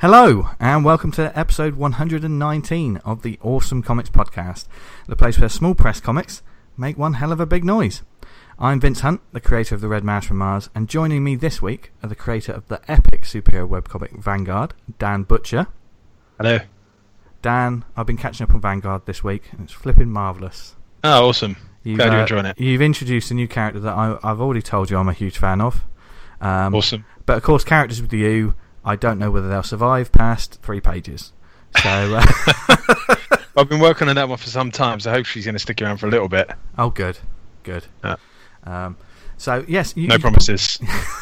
Hello, and welcome to episode 119 of the Awesome Comics Podcast, the place where small press comics make one hell of a big noise. I'm Vince Hunt, the creator of The Red Mouse from Mars, and joining me this week are the creator of the epic superhero webcomic Vanguard, Dan Butcher. Hello. Dan, I've been catching up on Vanguard this week, and it's flipping marvellous. Oh, awesome. Glad you're enjoying it. You've introduced a new character that I've already told you I'm a huge fan of. Awesome. But of course, characters with you, I don't know whether they'll survive past 3 pages. So I've been working on that one for some time, so I hope she's going to stick around for a little bit. Oh, good. Yeah. So yes, no promises.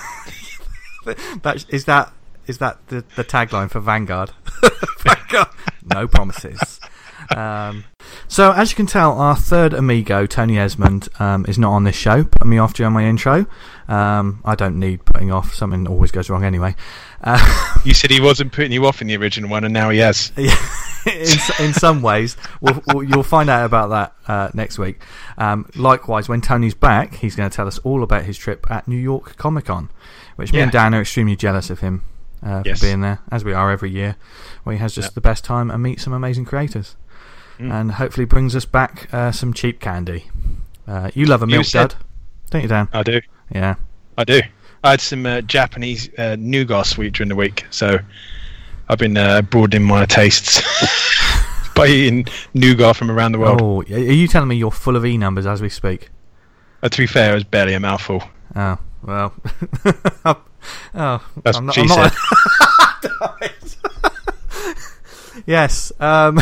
Is that the tagline for Vanguard? Vanguard. No promises. So as you can tell, our third amigo, Tony Esmond, is not on this show. Put me off during my intro. I don't need putting off. Something always goes wrong anyway. You said he wasn't putting you off in the original one, and now he has. Yeah, in some ways. You'll find out about that next week. Likewise, when Tony's back, he's going to tell us all about his trip at New York Comic Con, which me and Dan are extremely jealous of him for being there, as we are every year, where he has just the best time and meets some amazing creators. And hopefully brings us back some cheap candy. You love a milk dud, don't you, Dan? I do. Yeah. I do. I had some Japanese nougat sweet during the week, so I've been broadening my tastes by eating nougat from around the world. Oh, are you telling me you're full of E numbers as we speak? To be fair, it was barely a mouthful. Oh, well. That's what she said. Yes.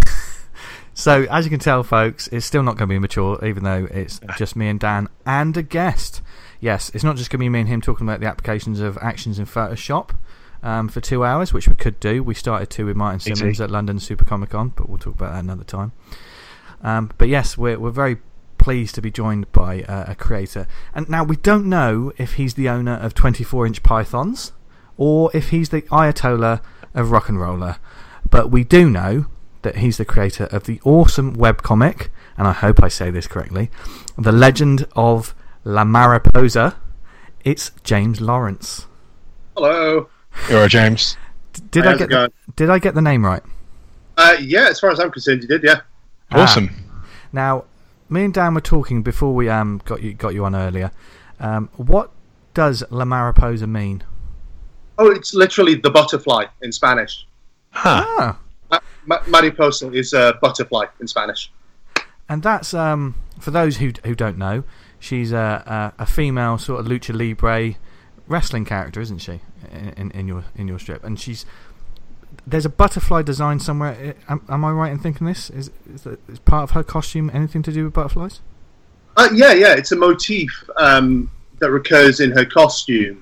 So, as you can tell, folks, it's still not going to be mature, even though it's just me and Dan and a guest. Yes, it's not just going to be me and him talking about the applications of actions in Photoshop for 2 hours, which we could do. We started to with Martin Simmons at London Super Comic Con, but we'll talk about that another time. But yes, we're very pleased to be joined by a creator. And now we don't know if he's the owner of 24-inch pythons or if he's the Ayatollah of rock and roller. But we do know that he's the creator of the awesome webcomic, and I hope I say this correctly, The Legend of La Mariposa. It's James Lawrence. Hello. You're right, James. Did I get the name right? Yeah, as far as I'm concerned, you did, yeah. Awesome. Now, me and Dan were talking before we got you on earlier. What does La Mariposa mean? Oh, it's literally the butterfly in Spanish. Huh. Ah. Mariposa is butterfly in Spanish. And that's, for those who don't know, she's a female sort of lucha libre wrestling character, isn't she, in your strip? And there's a butterfly design somewhere. Am I right in thinking this? Is part of her costume anything to do with butterflies? Yeah, it's a motif that recurs in her costume.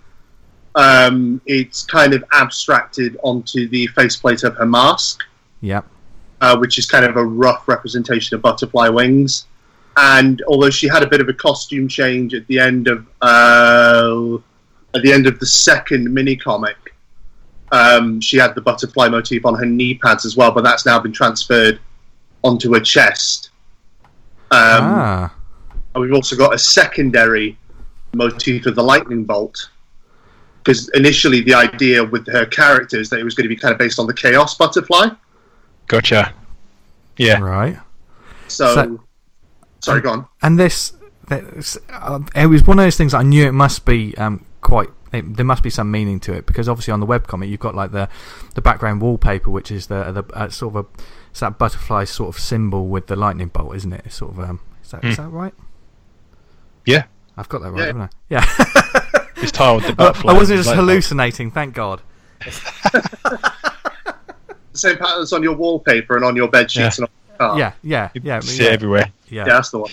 It's kind of abstracted onto the faceplate of her mask. Yeah. Which is kind of a rough representation of butterfly wings. And although she had a bit of a costume change at the end of the second mini comic, she had the butterfly motif on her knee pads as well, but that's now been transferred onto her chest. And we've also got a secondary motif of the lightning bolt, because initially the idea with her character is that it was going to be kind of based on the chaos butterfly. Gotcha. Yeah. Right. So sorry, go on. And it was one of those things I knew it must be there must be some meaning to it, because obviously on the webcomic you've got like the background wallpaper, which is the sort of it's that butterfly sort of symbol with the lightning bolt, isn't it? It's sort of is that right? Yeah. I've got that right, haven't I? Yeah. It's tiled with the butterfly. I wasn't just hallucinating, thank God. The same patterns on your wallpaper and on your bed sheets and on your car. Yeah. You see it everywhere. Yeah, that's the one.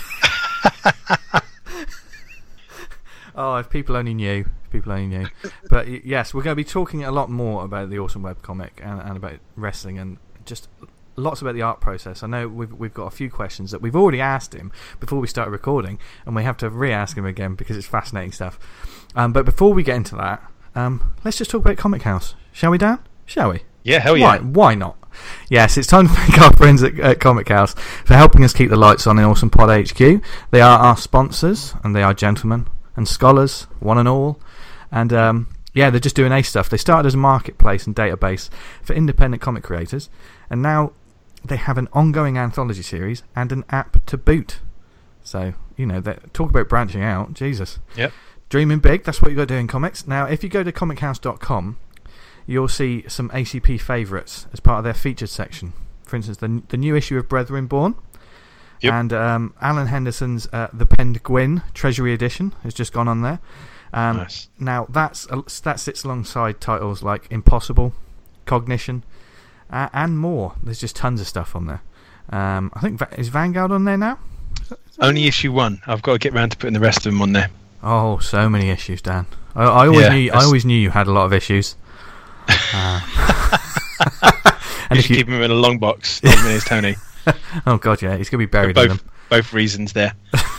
Oh, if people only knew. But yes, we're going to be talking a lot more about the awesome webcomic and about wrestling and just lots about the art process. I know we've got a few questions that we've already asked him before we started recording, and we have to re-ask him again because it's fascinating stuff. But before we get into that, let's just talk about Comic House, shall we, Dan? Shall we? Yeah, hell yeah. Why not? Yes, it's time to thank our friends at Comic House for helping us keep the lights on in Awesome Pod HQ. They are our sponsors, and they are gentlemen and scholars, one and all. And Yeah, they're just doing Ace stuff. They started as a marketplace and database for independent comic creators, and now they have an ongoing anthology series and an app to boot. So, talk about branching out. Jesus. Yep. Dreaming big, that's what you've got to do in comics. Now, if you go to comichouse.com, you'll see some ACP favourites as part of their featured section. For instance, the new issue of Brethren Born. Yep. And Alan Henderson's The Penguin Treasury Edition has just gone on there. Nice. Now, that sits alongside titles like Impossible, Cognition, and more. There's just tons of stuff on there. I think, is Vanguard on there now? Only issue 1. I've got to get round to putting the rest of them on there. Oh, so many issues, Dan. I always knew you had a lot of issues. And you should keep them in a long box, like me as Tony. Oh God, yeah, he's going to be buried in them. Both reasons there.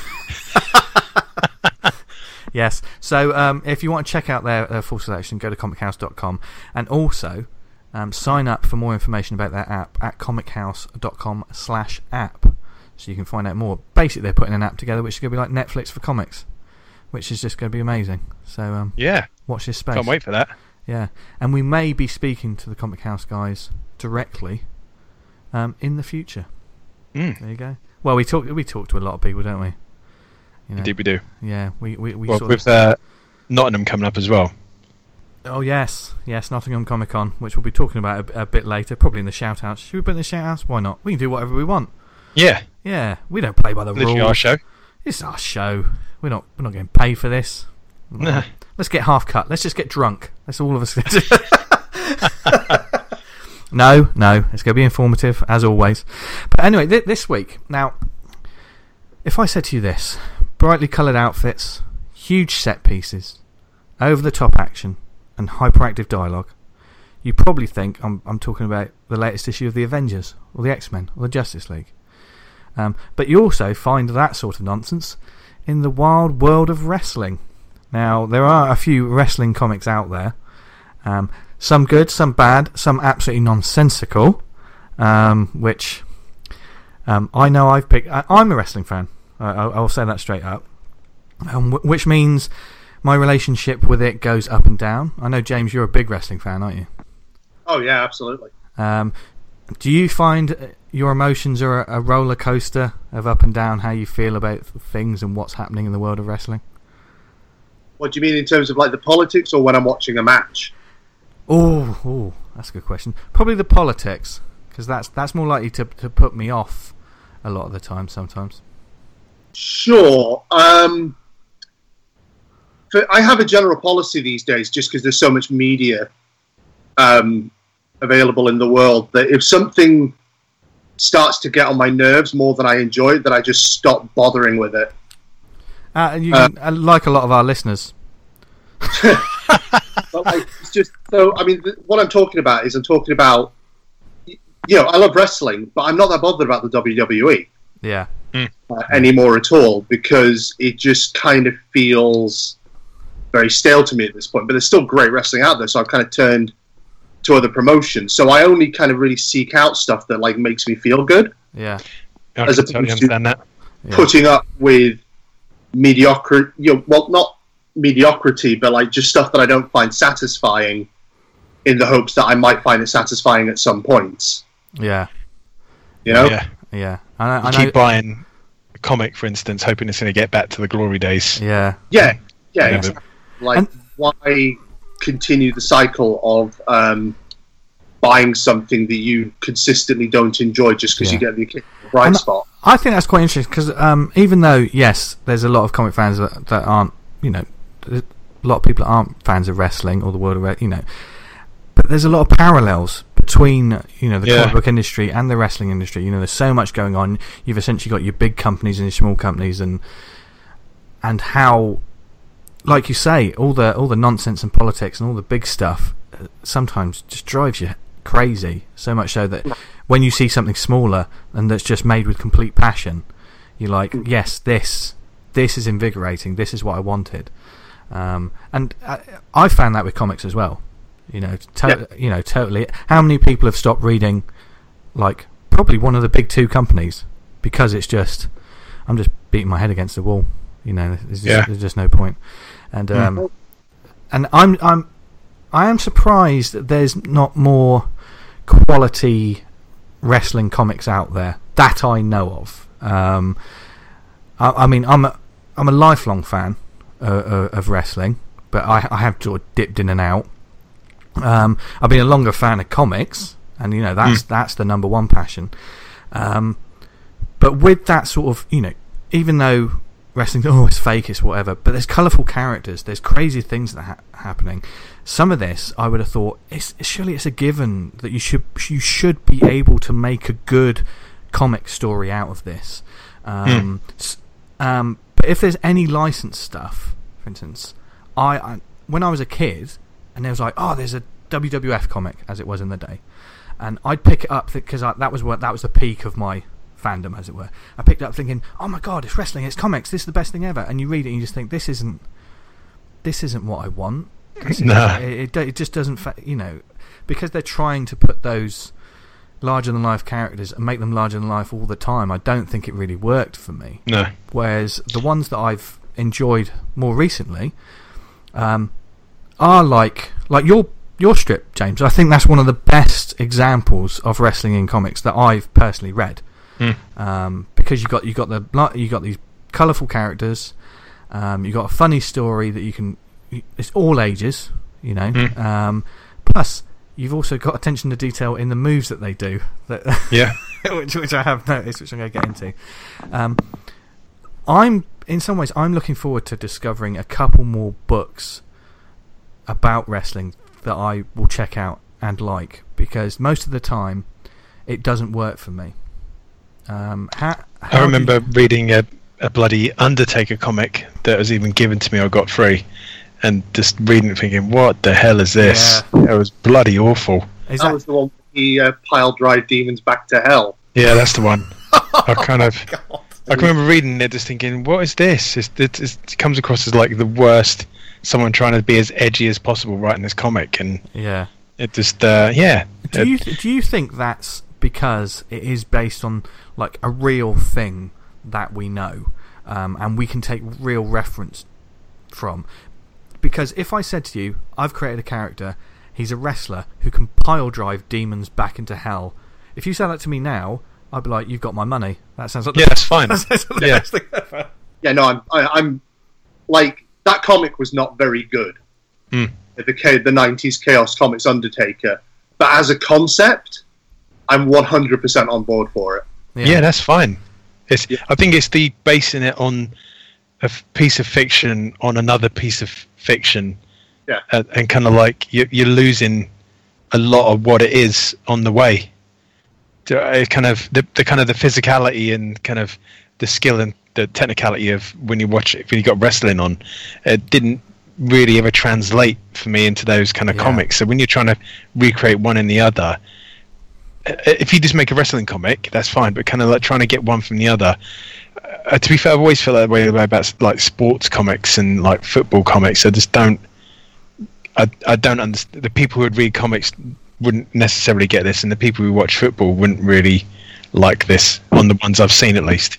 Yes. So if you want to check out their full selection, go to comichouse.com, and also sign up for more information about their app at comichouse.com/app, so you can find out more. Basically, they're putting an app together which is going to be like Netflix for comics, which is just going to be amazing. So yeah, watch this space. Can't wait for that. Yeah, and we may be speaking to the Comic House guys directly in the future. There you go. Well, we talk to a lot of people, don't we? Indeed we do. Yeah, we well, sort with Nottingham coming up as well. Oh yes, Nottingham Comic Con, which we'll be talking about a bit later, probably in the shout outs. Should we put in the shout outs? Why not? We can do whatever we want. Yeah, we don't play by the rules. Our show. It's our show. We're not getting paid for this. Nah. Let's get half cut. Let's just get drunk. That's all of us. No, it's going to be informative as always. But anyway, this week now, if I said to you this: brightly coloured outfits, huge set pieces, over the top action, and hyperactive dialogue, you probably think I'm talking about the latest issue of the Avengers or the X-Men or the Justice League. But you also find that sort of nonsense in the wild world of wrestling. Now, there are a few wrestling comics out there. Some good, some bad, some absolutely nonsensical, which I know I've picked. I'm a wrestling fan. I'll say that straight up. Which means my relationship with it goes up and down. I know, James, you're a big wrestling fan, aren't you? Oh, yeah, absolutely. Do you find your emotions are a roller coaster of up and down, how you feel about things and what's happening in the world of wrestling? What do you mean in terms of like the politics, or when I'm watching a match? Oh, that's a good question. Probably the politics, because that's more likely to put me off a lot of the time sometimes. Sure. I have a general policy these days, just because there's so much media available in the world, that if something starts to get on my nerves more than I enjoy it, that I just stop bothering with it. Like a lot of our listeners. But it's just so. I mean, what I'm talking about, I love wrestling, but I'm not that bothered about the WWE. Yeah. Anymore at all, because it just kind of feels very stale to me at this point. But there's still great wrestling out there, so I've kind of turned to other promotions. So I only kind of really seek out stuff that like makes me feel good. Yeah. As opposed totally understand that. Putting up with mediocre, well, not mediocrity, but like just stuff that I don't find satisfying, in the hopes that I might find it satisfying at some points. Yeah. You know? Yeah. I keep buying a comic, for instance, hoping it's going to get back to the glory days. Yeah. Yeah. Exactly. Like, why continue the cycle of buying something that you consistently don't enjoy just because you get the bright spot? I think that's quite interesting, because even though, yes, there's a lot of comic fans that aren't, a lot of people aren't fans of wrestling or the world of wrestling, but there's a lot of parallels between the comic book industry and the wrestling industry. There's so much going on. You've essentially got your big companies and your small companies, and how, like you say, all the nonsense and politics and all the big stuff sometimes just drives you crazy. So much so that when you see something smaller and that's just made with complete passion, you're like, yes, this is invigorating. This is what I wanted. And I found that with comics as well. Totally. How many people have stopped reading, like, probably one of the big two companies, because it's just, I'm just beating my head against the wall. There's just no point. And and I am surprised that there's not more quality wrestling comics out there that I know of. I mean, I'm a lifelong fan of wrestling, but I have sort of dipped in and out. I've been a longer fan of comics, and that's the number one passion. But with that sort of, even though wrestling, it's fake, it's whatever, but there's colourful characters, there's crazy things that are happening. Some of this, I would have thought, surely it's a given that you should be able to make a good comic story out of this. But if there's any licensed stuff, for instance, I when I was a kid, and there was like, there's a WWF comic, as it was in the day, and I'd pick it up because that was the peak of my fandom, as it were. I picked it up thinking, oh my god, it's wrestling, it's comics, this is the best thing ever. And you read it and you just think, this isn't what I want. No. It just doesn't, because they're trying to put those larger than life characters and make them larger than life all the time. I don't think it really worked for me. No. Whereas the ones that I've enjoyed more recently are like your strip, James. I think that's one of the best examples of wrestling in comics that I've personally read. Because you got these colourful characters, you got a funny story that it's all ages, plus you've also got attention to detail in the moves that they do, which I have noticed, which I'm going to get into. In some ways I'm looking forward to discovering a couple more books about wrestling that I will check out and like, because most of the time it doesn't work for me. I remember reading a bloody Undertaker comic that was even given to me or got free, and just reading it thinking, what the hell is this? Yeah. It was bloody awful. That was the one he pile drive demons back to hell. Yeah, that's the one. I can remember reading it just thinking, what is this? It comes across as like the worst, someone trying to be as edgy as possible writing this comic, and it just Do you think that's because it is based on like a real thing that we know, and we can take real reference from? Because if I said to you, I've created a character, he's a wrestler who can pile drive demons back into hell, if you said that to me now, I'd be like, you've got my money. That sounds like that's fine. That sounds like the best thing ever. Yeah, no, I'm like, that comic was not very good. The 90s Chaos Comics Undertaker, but as a concept, I'm 100% on board for it. Yeah, that's fine. I think it's the basing it on a piece of fiction on another piece of fiction, and kind of like you're losing a lot of what it is on the way. Kind of the physicality and kind of the skill and the technicality of when you watch it, when you got wrestling on, it didn't really ever translate for me into those kind of comics. So when you're trying to recreate one in the other, if you just make a wrestling comic, that's fine, but kind of like trying to get one from the other. To be fair, I've always felt that way about like sports comics and like football comics. I just don't. I don't understand. The people who would read comics wouldn't necessarily get this, and the people who watch football wouldn't really like this, on the ones I've seen at least.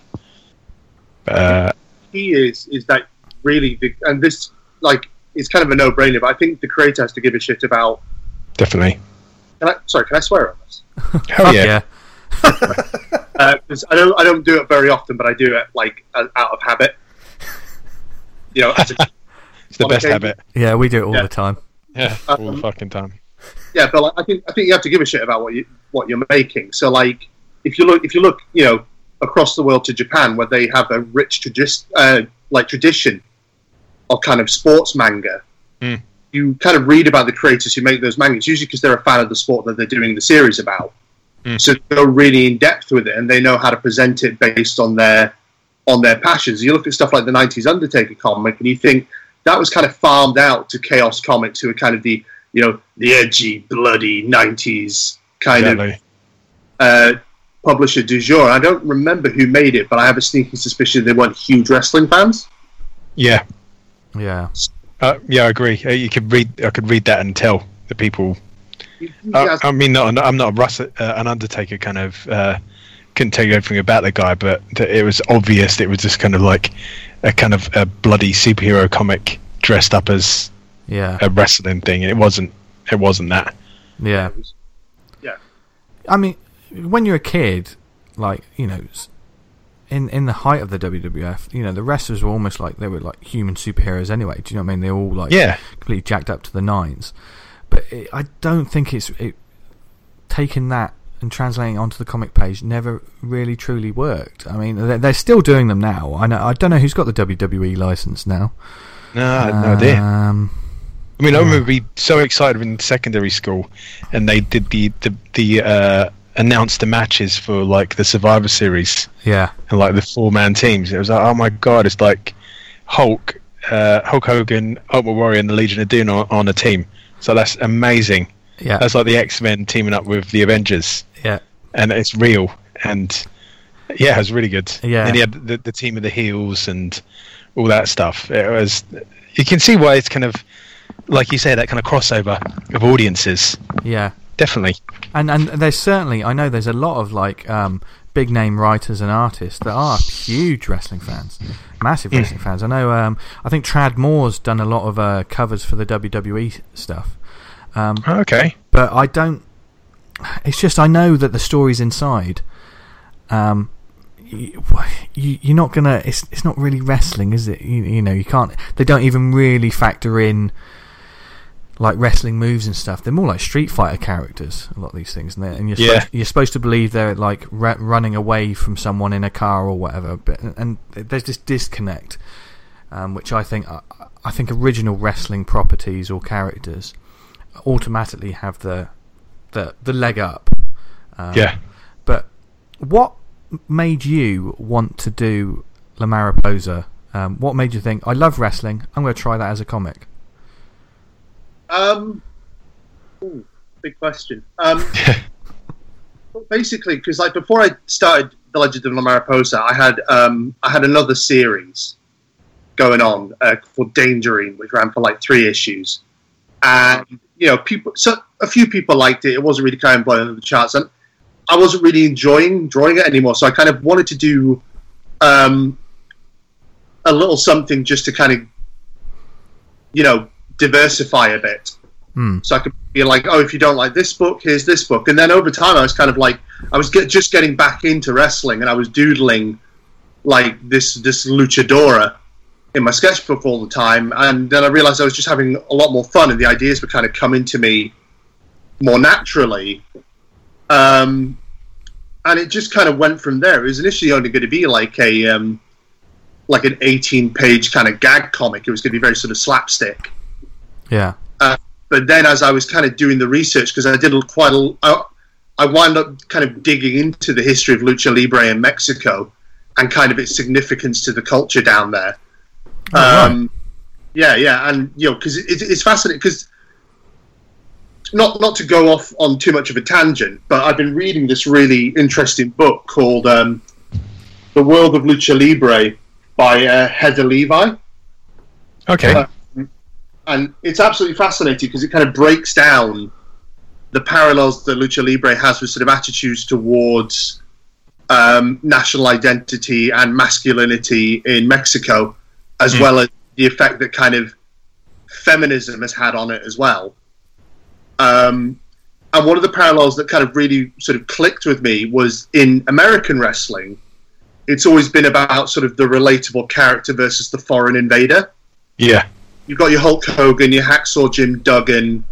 He is that really big, and this like it's kind of a no-brainer, but I think the creator has to give a shit about. Definitely. Can I swear on this? Hell yeah. Because I don't do it very often, but I do it like out of habit. It's the best habit. Yeah, we do it all the time. Yeah, all the fucking time. Yeah, but like, I think you have to give a shit about what you're making. So like, if you look, across the world to Japan, where they have a rich tradition of kind of sports manga. You kind of read about the creators who make those mangas, usually because they're a fan of the sport that they're doing the series about. So they're really in depth with it, and they know how to present it based on their passions. You look at stuff like the 90s Undertaker comic, and you think that was kind of farmed out to Chaos Comics, who are kind of the edgy, bloody 90s kind of publisher du jour. I don't remember who made it, but I have a sneaking suspicion they weren't huge wrestling fans. Yeah. Yeah. I agree. I could read that and tell the people. I mean, I'm not an Undertaker kind of. Couldn't tell you everything about the guy, but it was obvious. It was just kind of like a bloody superhero comic dressed up as a wrestling thing. It wasn't it wasn't that. Yeah. Yeah. I mean, when you're a kid, like, you know, in the height of the WWF, you know, the wrestlers were almost like they were like human superheroes anyway. Do you know what I mean? They're all like completely jacked up to the nines. But I don't think it's taking that and translating onto the comic page never really truly worked. I mean, they're still doing them now. I don't know who's got the WWE license now. No, I had no idea. I mean, I remember being so excited in secondary school, and they did the announced the matches for like the Survivor Series. Yeah. And like the 4-man teams. It was like, oh my god, it's like Hulk Hogan, Ultimate Warrior, and the Legion of Doom on a team. So that's amazing. Yeah. That's like the X-Men teaming up with the Avengers. Yeah. And it's real. And yeah, it was really good. Yeah. And he had the team of the heels and all that stuff. It was. You can see why it's kind of, like you say, that kind of crossover of audiences. Yeah. Definitely. And there's certainly, I know there's a lot of like big name writers and artists that are huge wrestling fans, massive wrestling fans. I know. I think Trad Moore's done a lot of covers for the WWE stuff. Okay. But I don't. It's just I know that the stories inside. You're not gonna. It's not really wrestling, is it? You know, you can't. They don't even really factor in like wrestling moves and stuff. They're more like Street Fighter characters, a lot of these things, and you're supposed to believe they're like running away from someone in a car or whatever. But and there's this disconnect, which I think original wrestling properties or characters automatically have the leg up. But what made you want to do La Mariposa? What made you think, I love wrestling, I'm going to try that as a comic? Big question. Basically, because like before I started The Legend of La Mariposa, I had another series going on called Dangerine, which ran for like 3 issues, and you know, a few people liked it. It wasn't really kind of blowing up the charts, and I wasn't really enjoying drawing it anymore. So I kind of wanted to do a little something just to kind of, you know, diversify a bit. So I could be like, oh, if you don't like this book, here's this book. And then over time, I was kind of like, I was just getting back into wrestling, and I was doodling like this luchadora in my sketchbook all the time. And then I realized I was just having a lot more fun, and the ideas were kind of coming to me more naturally. And it just kind of went from there. It was initially only going to be like an 18-page kind of gag comic. It was going to be very sort of slapstick. Yeah. But then as I was kind of doing the research, because I did I wound up kind of digging into the history of Lucha Libre in Mexico and kind of its significance to the culture down there. Right. Yeah, and you know, because it's fascinating. Because not to go off on too much of a tangent, but I've been reading this really interesting book called The World of Lucha Libre by Heather Levi. Okay. And it's absolutely fascinating because it kind of breaks down the parallels that Lucha Libre has with sort of attitudes towards national identity and masculinity in Mexico, as well as the effect that kind of feminism has had on it as well. And one of the parallels that kind of really sort of clicked with me was in American wrestling. It's always been about sort of the relatable character versus the foreign invader. Yeah. You've got your Hulk Hogan, your Hacksaw Jim Duggan,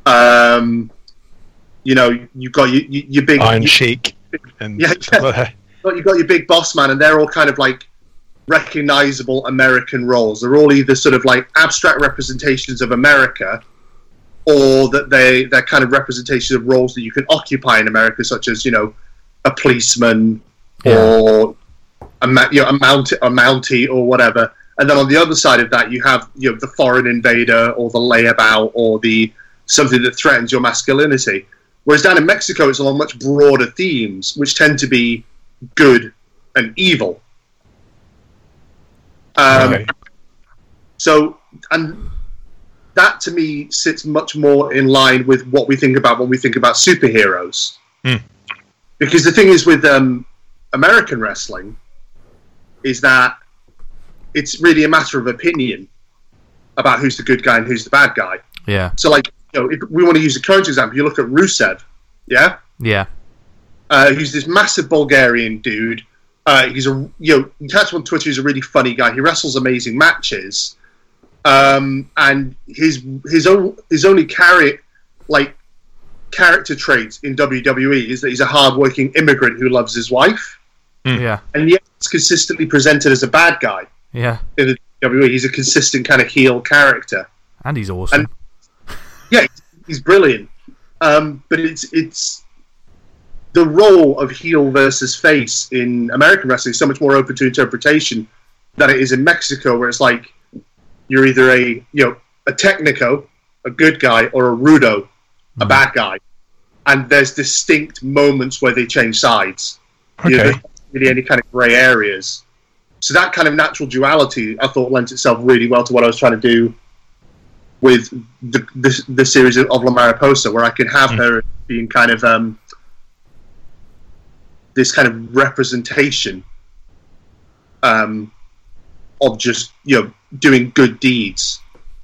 you know, you've got your big Iron Sheik, and you've got your big boss man, and they're all kind of like recognizable American roles. They're all either sort of like abstract representations of America, or that they're kind of representations of roles that you can occupy in America, such as, you know, a policeman or a Mountie or whatever. And then on the other side of that, you have, you know, the foreign invader or the layabout or the something that threatens your masculinity. Whereas down in Mexico, it's along much broader themes, which tend to be good and evil. So, and that to me sits much more in line with what we think about when we think about superheroes. Because the thing is with American wrestling is that it's really a matter of opinion about who's the good guy and who's the bad guy. Yeah. So, like, if we want to use a current example, you look at Rusev, yeah? Yeah. He's this massive Bulgarian dude. He's you catch him on Twitter, he's a really funny guy. He wrestles amazing matches. And his only character trait in WWE is that he's a hard-working immigrant who loves his wife. Yeah. And yet it's consistently presented as a bad guy. Yeah. In the WWE, he's a consistent kind of heel character. And he's awesome. And, yeah, he's brilliant. But it's the role of heel versus face in American wrestling is so much more open to interpretation than it is in Mexico, where it's like you're either a technico, a good guy, or a rudo, a bad guy. And there's distinct moments where they change sides. Okay. There's not really any kind of grey areas. So that kind of natural duality, I thought, lent itself really well to what I was trying to do with the series of La Mariposa, where I could have her being kind of this kind of representation of just doing good deeds.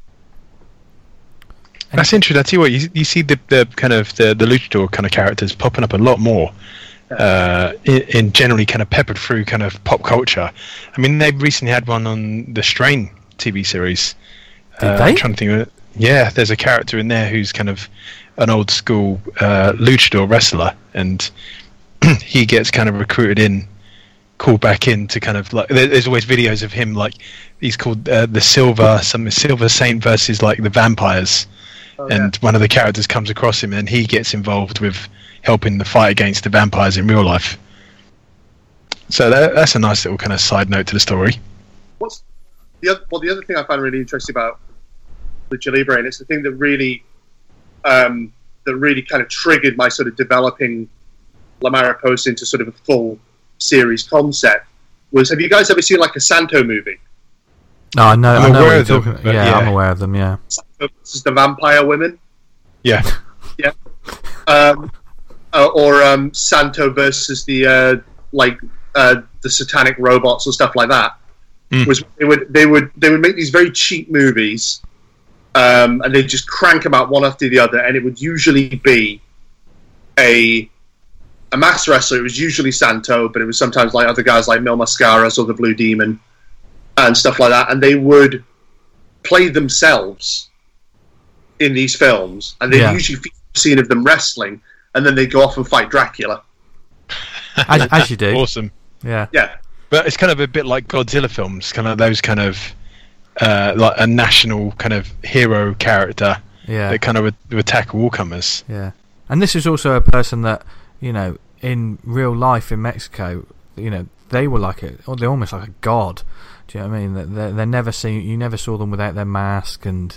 That's interesting. I tell you what, you see the kind of the luchador kind of characters popping up a lot more. In generally kind of peppered through kind of pop culture. I mean, they recently had one on the Strain TV series. Did they? I'm trying to think of it. Yeah, there's a character in there who's kind of an old school luchador wrestler, and he gets kind of called back in to kind of like. There's always videos of him like he's called the Silver Saint versus like the vampires, and one of the characters comes across him, and he gets involved with helping the fight against the vampires in real life. So that's a nice little kind of side note to the story. What's the other thing I find really interesting about Lucha Libre, and it's the thing that really kind of triggered my sort of developing La Mariposa into sort of a full series concept, was, have you guys ever seen like a Santo movie? Oh, no, I'm I know aware what you're of them, talking. but Yeah, I'm aware of them. Yeah. Santo versus the Vampire Women. Yeah. Yeah. Or Santo versus the satanic robots or stuff like that. Was they would make these very cheap movies, and they'd just crank them out one after the other, and it would usually be a masked wrestler. It was usually Santo, but it was sometimes like other guys like Mil Mascaras or the Blue Demon and stuff like that, and they would play themselves in these films, and they usually feature a scene of them wrestling, and then they go off and fight Dracula. As you do. Awesome. Yeah. Yeah. But it's kind of a bit like Godzilla films, kind of those kind of like a national kind of hero character that kind of would tackle all comers. Yeah. And this is also a person that, in real life in Mexico, they were like they're almost like a god. Do you know what I mean? They're never seen. You never saw them without their mask, and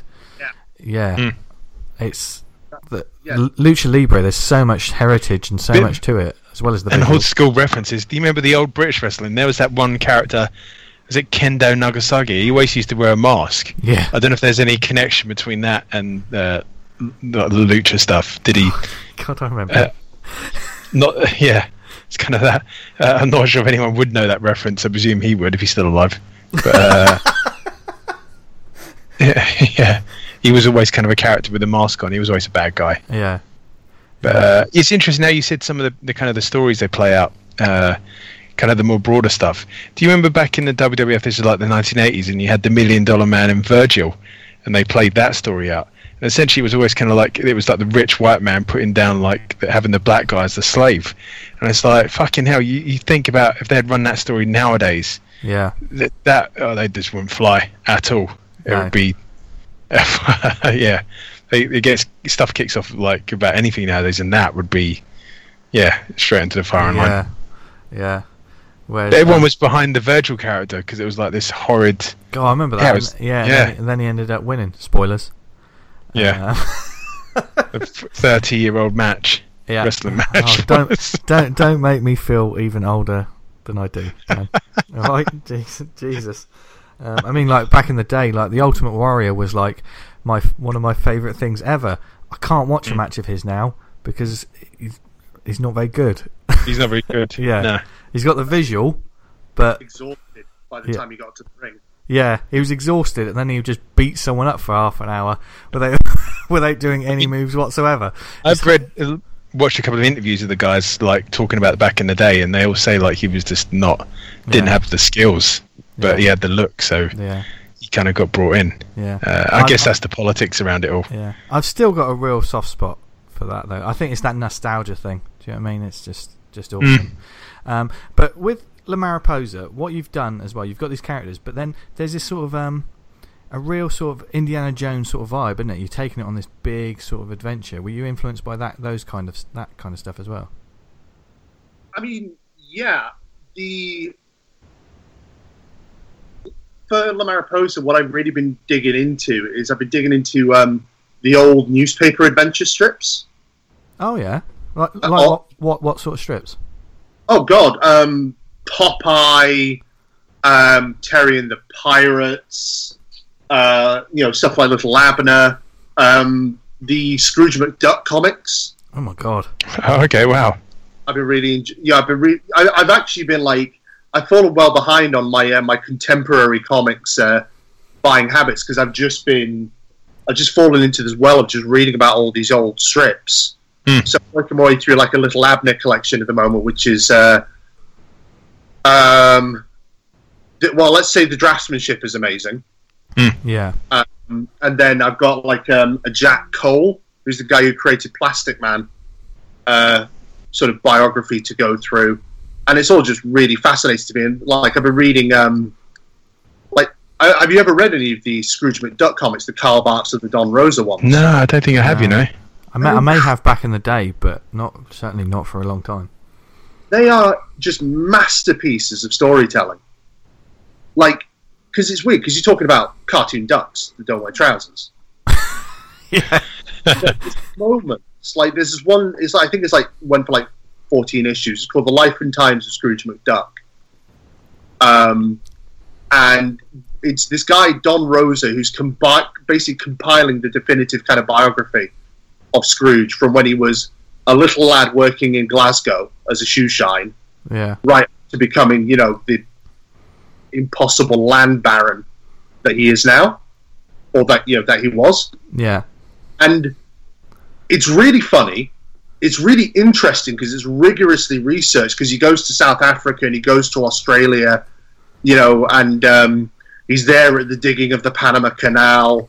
it's Lucha Libre. There's so much heritage and so much to it, as well as the old school references. Do you remember the old British wrestling? There was that one character. Was it Kendo Nagasaki? He always used to wear a mask. Yeah. I don't know if there's any connection between that and the lucha stuff. Did he? God, I remember. Not. Yeah. It's kind of that. I'm not sure if anyone would know that reference. I presume he would if he's still alive. But yeah, he was always kind of a character with a mask on. He was always a bad guy. Yeah. But it's interesting now you said some of the kind of the stories they play out, kind of the more broader stuff. Do you remember back in the WWF, this is like the 1980s, and you had the $1 Million Man and Virgil, and they played that story out. And essentially it was always kind of like, it was like the rich white man putting down, like, having the black guy as the slave. And it's like, fucking hell, you think about if they'd run that story nowadays, they just wouldn't fly at all. It would be, yeah. It gets stuff kicks off like about anything nowadays, and that would be, straight into the firing line. Yeah. Whereas, everyone was behind the Virgil character because it was like this horrid. Oh, I remember that. And then he ended up winning. Spoilers. Yeah. A 30-year-old match. Yeah. Wrestling match. Oh, don't make me feel even older than I do. Right? Jesus. I mean, like back in the day, like the Ultimate Warrior was like one of my favourite things ever. I can't watch a match of his now because he's not very good. He's not very good. Yeah. No. He's got the visual, but exhausted by the time he got to the ring. Yeah, he was exhausted, and then he would just beat someone up for half an hour without doing any moves whatsoever. I've watched a couple of interviews of the guys like talking about back in the day, and they all say like he was just didn't have the skills, but he had the look, so he kind of got brought in. I guess that's the politics around it all. I've still got a real soft spot for that though. I think it's that nostalgia thing. Do you know what I mean? It's just awesome. But with La Mariposa, what you've done as well, you've got these characters, but then there's this sort of a real sort of Indiana Jones sort of vibe, isn't it? You've taken it on this big sort of adventure. Were you influenced by that kind of stuff as well? I mean, yeah. For La Mariposa, what I've really been digging into is I've been digging into the old newspaper adventure strips. Oh yeah, like what sort of strips? Oh God, Popeye, Terry and the Pirates, stuff like Little Abner, the Scrooge McDuck comics. Oh my God! Oh, okay, wow. I've been really, I've actually been like, I've fallen well behind on my my contemporary comics buying habits because I've just fallen into this well of just reading about all these old strips. So I'm working my way through like a Little Abner collection at the moment, which is, let's say the draftsmanship is amazing. Yeah. And then I've got like a Jack Cole, who's the guy who created Plastic Man, sort of biography to go through. And it's all just really fascinating to me. And like I've been reading, have you ever read any of the Scrooge McDuck comics, the Karl Barks of the Don Rosa ones? No, I don't think I have. I may have back in the day, but certainly not for a long time. They are just masterpieces of storytelling. Like, because it's weird, because you're talking about cartoon ducks that don't wear trousers. Yeah. There's moments, like there's this one, I think it's like went for like 14 issues. It's called The Life and Times of Scrooge McDuck. And it's this guy, Don Rosa, who's basically compiling the definitive kind of biography of Scrooge from when he was a little lad working in Glasgow as a shoe shine, right to becoming, the impossible land baron that he is now, or that that he was. Yeah, and it's really funny. It's really interesting because it's rigorously researched. Because he goes to South Africa and he goes to Australia, and he's there at the digging of the Panama Canal.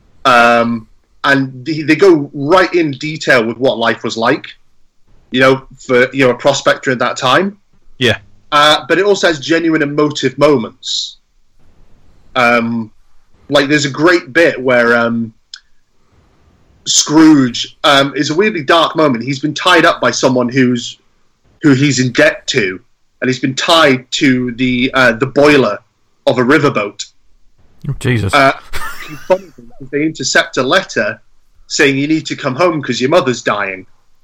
And they go right in detail with what life was like, for a prospector at that time. Yeah. But it also has genuine emotive moments. Like there's a great bit where Scrooge is a weirdly dark moment. He's been tied up by someone who he's in debt to, and he's been tied to the boiler of a riverboat. Oh, Jesus. They intercept a letter saying you need to come home because your mother's dying.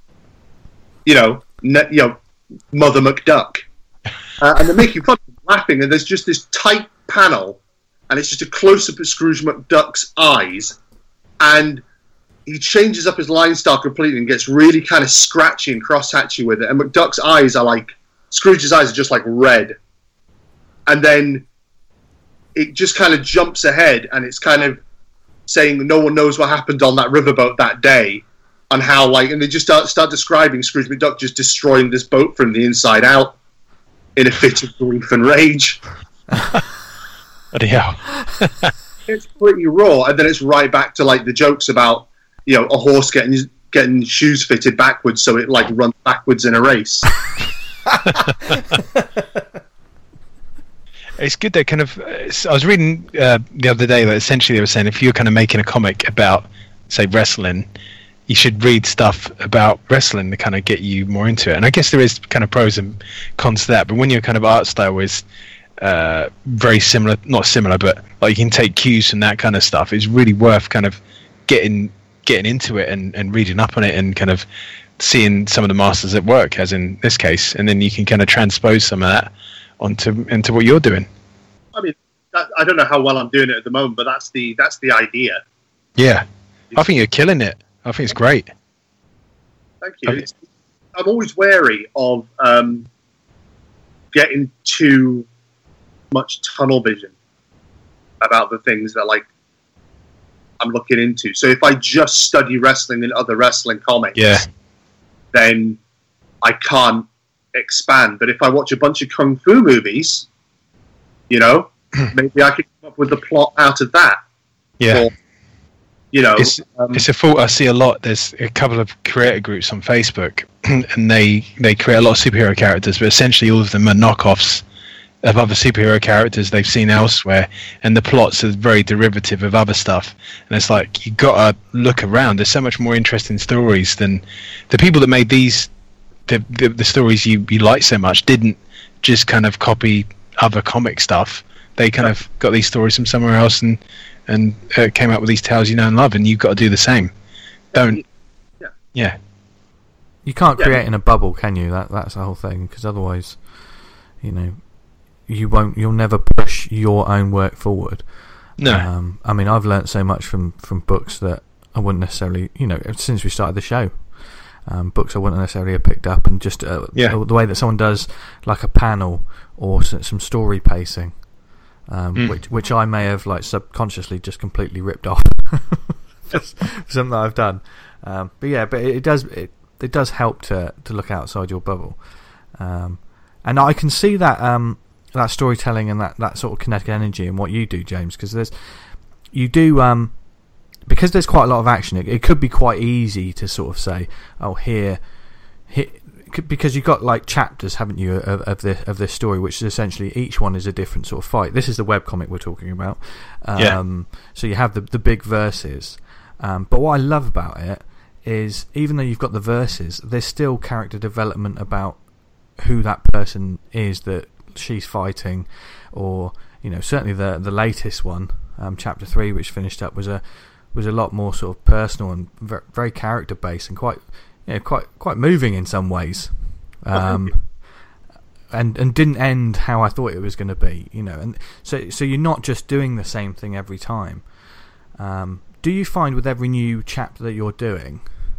Mother McDuck. And they're making fun of him, laughing, and there's just this tight panel, and it's just a close-up of Scrooge McDuck's eyes, and he changes up his line style completely and gets really kind of scratchy and cross-hatchy with it, and McDuck's eyes are like, Scrooge's eyes are just like red. And then it just kind of jumps ahead, and it's kind of saying no one knows what happened on that riverboat that day, and how and they just start describing Scrooge McDuck just destroying this boat from the inside out in a fit of grief and rage. Bloody hell. It's pretty raw, and then it's right back to the jokes about a horse getting shoes fitted backwards so it runs backwards in a race. It's good that kind of. I was reading the other day that essentially they were saying if you're kind of making a comic about, say, wrestling, you should read stuff about wrestling to kind of get you more into it. And I guess there is kind of pros and cons to that. But when your kind of art style is very similar, not similar, but you can take cues from that kind of stuff, it's really worth kind of getting into it and reading up on it and kind of seeing some of the masters at work, as in this case, and then you can kind of transpose some of that into what you're doing. I mean, I don't know how well I'm doing it at the moment, but that's the idea. Yeah, I think you're killing it. I think it's great. Thank you. Okay. I'm always wary of getting too much tunnel vision about the things that I'm looking into. So if I just study wrestling and other wrestling comics, then I can't expand. But if I watch a bunch of kung fu movies, you know, maybe I could come up with the plot out of that. Yeah. Or, you know, it's a fault I see a lot. There's a couple of creator groups on Facebook, and they create a lot of superhero characters, but essentially all of them are knockoffs of other superhero characters they've seen elsewhere, and the plots are very derivative of other stuff. And it's like, you gotta look around. There's so much more interesting stories than the people that made these. The stories you like so much didn't just kind of copy other comic stuff. They kind of got these stories from somewhere else and came up with these tales you know and love, and you've got to do the same. Don't. Yeah. You can't create in a bubble, can you? That's the whole thing. Because otherwise, you know, you'll never push your own work forward. No. I mean, I've learnt so much from books that I wouldn't necessarily, you know, since we started the show. Books I wouldn't necessarily have picked up, and just the way that someone does like a panel or some story pacing, which I may have like subconsciously just completely ripped off just something that I've done. But it does help to look outside your bubble, and I can see that that storytelling and that sort of kinetic energy in what you do, James, because because there's quite a lot of action, it could be quite easy to sort of say, oh, here, because you've got like chapters, haven't you, of this story, which is essentially each one is a different sort of fight. This is the webcomic we're talking about. So you have the big verses. But what I love about it is, even though you've got the verses, there's still character development about who that person is that she's fighting, or, you know, certainly the latest one, chapter 3, which finished up, was a lot more sort of personal and very character based, and quite moving in some ways, and didn't end how I thought it was going to be, you know. And so you're not just doing the same thing every time. Do you find with every new chapter that you're doing,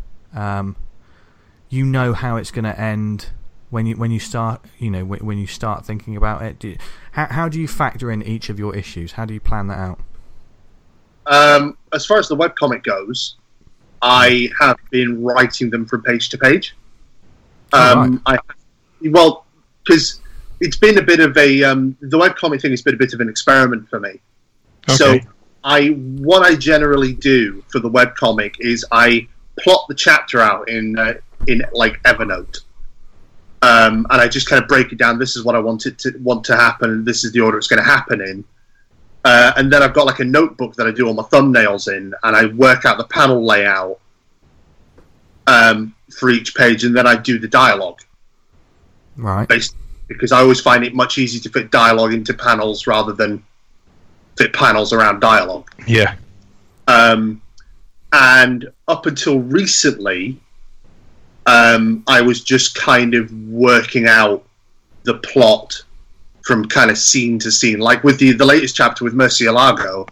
you know how it's going to end when you start, you know, when you start thinking about it? How do you factor in each of your issues? How do you plan that out? As far as the webcomic goes, I have been writing them from page to page. Because it's been a bit of a the webcomic thing has been a bit of an experiment for me. Okay. So what I generally do for the webcomic is I plot the chapter out in like Evernote, and I just kind of break it down. This is what I want to happen, and this is the order it's going to happen in. And then I've got like a notebook that I do all my thumbnails in, and I work out the panel layout for each page, and then I do the dialogue. Right. Because I always find it much easier to fit dialogue into panels rather than fit panels around dialogue. Yeah. And up until recently, I was just kind of working out the plot from kind of scene to scene. Like with the latest chapter with Murcielago,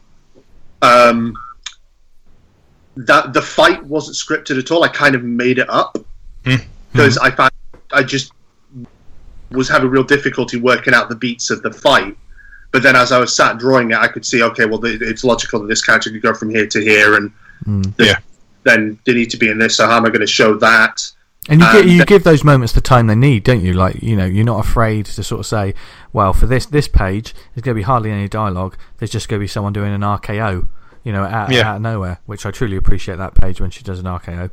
that the fight wasn't scripted at all. I kind of made it up because I found I just was having real difficulty working out the beats of the fight. But then as I was sat drawing it, I could see, okay, well, it's logical that this character could go from here to here, and then they need to be in this, so how am I going to show that? And you give those moments the time they need, don't you? Like, you know, you're not afraid to sort of say, well, for this page, there's going to be hardly any dialogue. There's just going to be someone doing an RKO, you know, out of nowhere, which I truly appreciate that page when she does an RKO.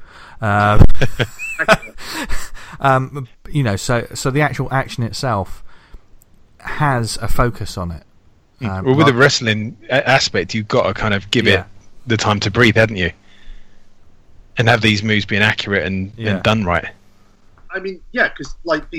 You know, so the actual action itself has a focus on it. Well, with the wrestling aspect, you've got to kind of give it the time to breathe, haven't you? And have these moves being accurate and done right. I mean, because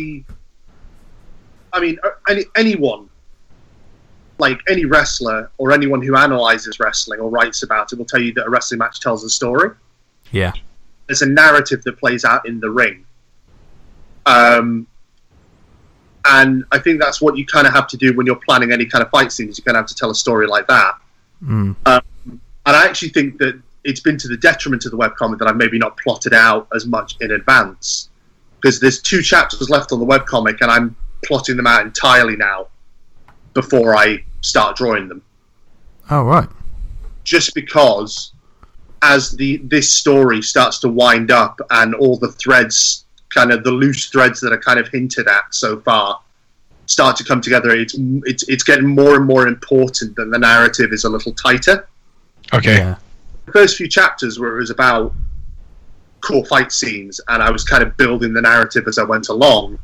anyone, like any wrestler or anyone who analyzes wrestling or writes about it, will tell you that a wrestling match tells a story. Yeah, there's a narrative that plays out in the ring, and I think that's what you kind of have to do when you're planning any kind of fight scenes. You're going to have to tell a story like that. And I actually think that it's been to the detriment of the webcomic that I've maybe not plotted out as much in advance, because there's 2 chapters left on the webcomic and I'm plotting them out entirely now before I start drawing them. Oh, right. Just because as this story starts to wind up and all the threads, kind of the loose threads that are kind of hinted at so far, start to come together, it's getting more and more important that the narrative is a little tighter. Okay. Yeah. The first few chapters where it was about cool fight scenes and I was kind of building the narrative as I went along,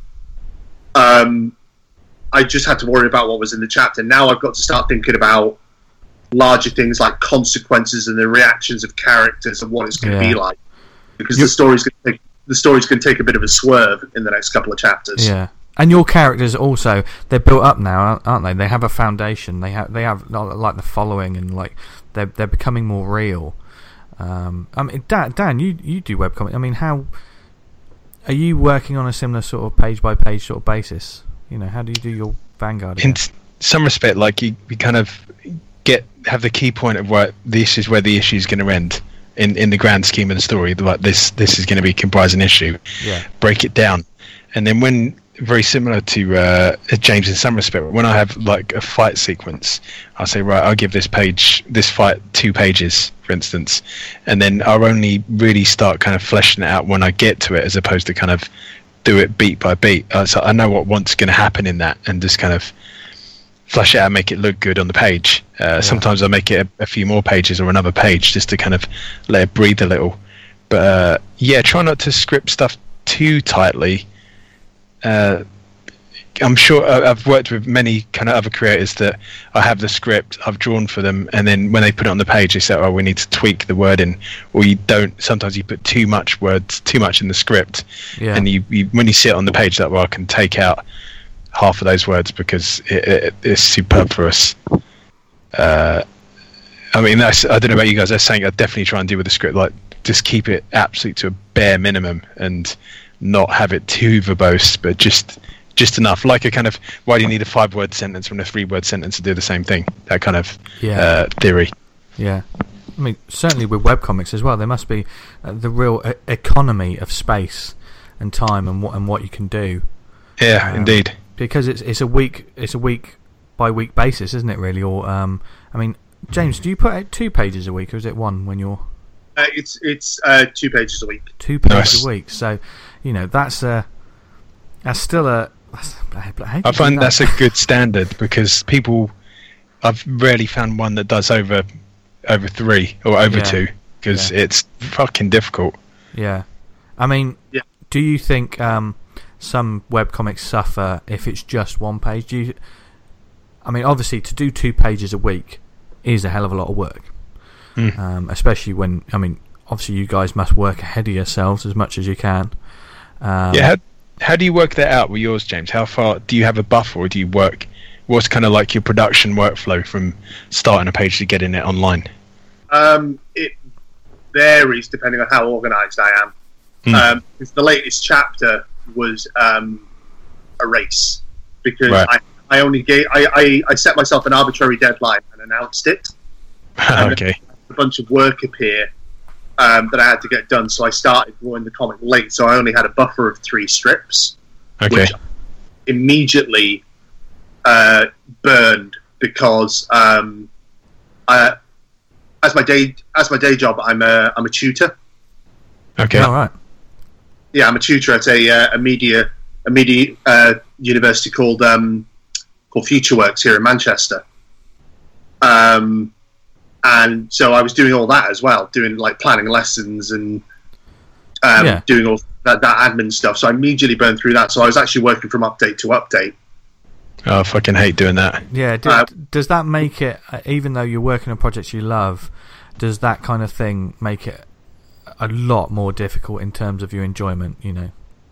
I just had to worry about what was in the chapter. Now I've got to start thinking about larger things like consequences and the reactions of characters and what it's going to be like, because the story's going to take a bit of a swerve in the next couple of chapters. Yeah. And your characters also, they're built up now, aren't they? They have a foundation. They have like the following, and like they're becoming more real. I mean, Dan, you do webcomic. I mean, how are you working on a similar sort of page by page sort of basis? You know, how do you do your Vanguard? In some respect, like you kind of have the key point of where this is where the issue is going to end in the grand scheme of the story. Like this is going to comprise an issue. Yeah. Break it down, and then when. Very similar to James in some respect. When I have like a fight sequence, I'll say, right, I'll give this fight 2 pages, for instance, and then I'll only really start kind of fleshing it out when I get to it, as opposed to kind of do it beat by beat. So I know what's going to happen in that, and just kind of flesh it out, make it look good on the page. Sometimes I make it a few more pages or another page just to kind of let it breathe a little. But try not to script stuff too tightly. I'm sure I've worked with many kind of other creators that I have the script, I've drawn for them, and then when they put it on the page, they say, "Oh, we need to tweak the wording," or you don't. Sometimes you put too much in the script, and you when you see it on the page, that I can take out half of those words because it's superfluous. I mean, I don't know about you guys. That's something I definitely try and do with the script, like just keep it absolutely to a bare minimum and not have it too verbose, but just enough. Like a kind of, why do you need a 5-word sentence from a 3-word sentence to do the same thing? That kind of theory. Yeah. I mean, certainly with webcomics as well, there must be the real economy of space and time and what you can do. Yeah, indeed. Because it's a week by week basis, isn't it? Really, or I mean, James, do you put out 2 pages a week, or is it 1 when you're? It's 2 pages a week. 2 pages a week. So, you know, that's still a. I find that's a good standard because I've rarely found one that does over 3 or over 2 because it's fucking difficult. Yeah, I mean, do you think some webcomics suffer if it's just 1 page? I mean, obviously, to do 2 pages a week is a hell of a lot of work. Especially when, I mean, obviously you guys must work ahead of yourselves as much as you can. How do you work that out with yours, James? How far do you have a buffer, or do you work? What's kind of like your production workflow from starting a page to getting it online? It varies depending on how organised I am. Because the latest chapter was a race because I only I set myself an arbitrary deadline and announced it. Okay. A bunch of work appear that I had to get done, so I started drawing the comic late, so I only had a buffer of 3 strips, which immediately burned because as my day job, I'm a tutor. Okay, all right. Yeah, I'm a tutor at a media university called FutureWorks here in Manchester. And so I was doing all that as well, doing like planning lessons and doing all that admin stuff. So I immediately burned through that. So I was actually working from update to update. Oh, I fucking hate doing that. Yeah, does that make it, even though you're working on projects you love, does that kind of thing make it a lot more difficult in terms of your enjoyment, you know?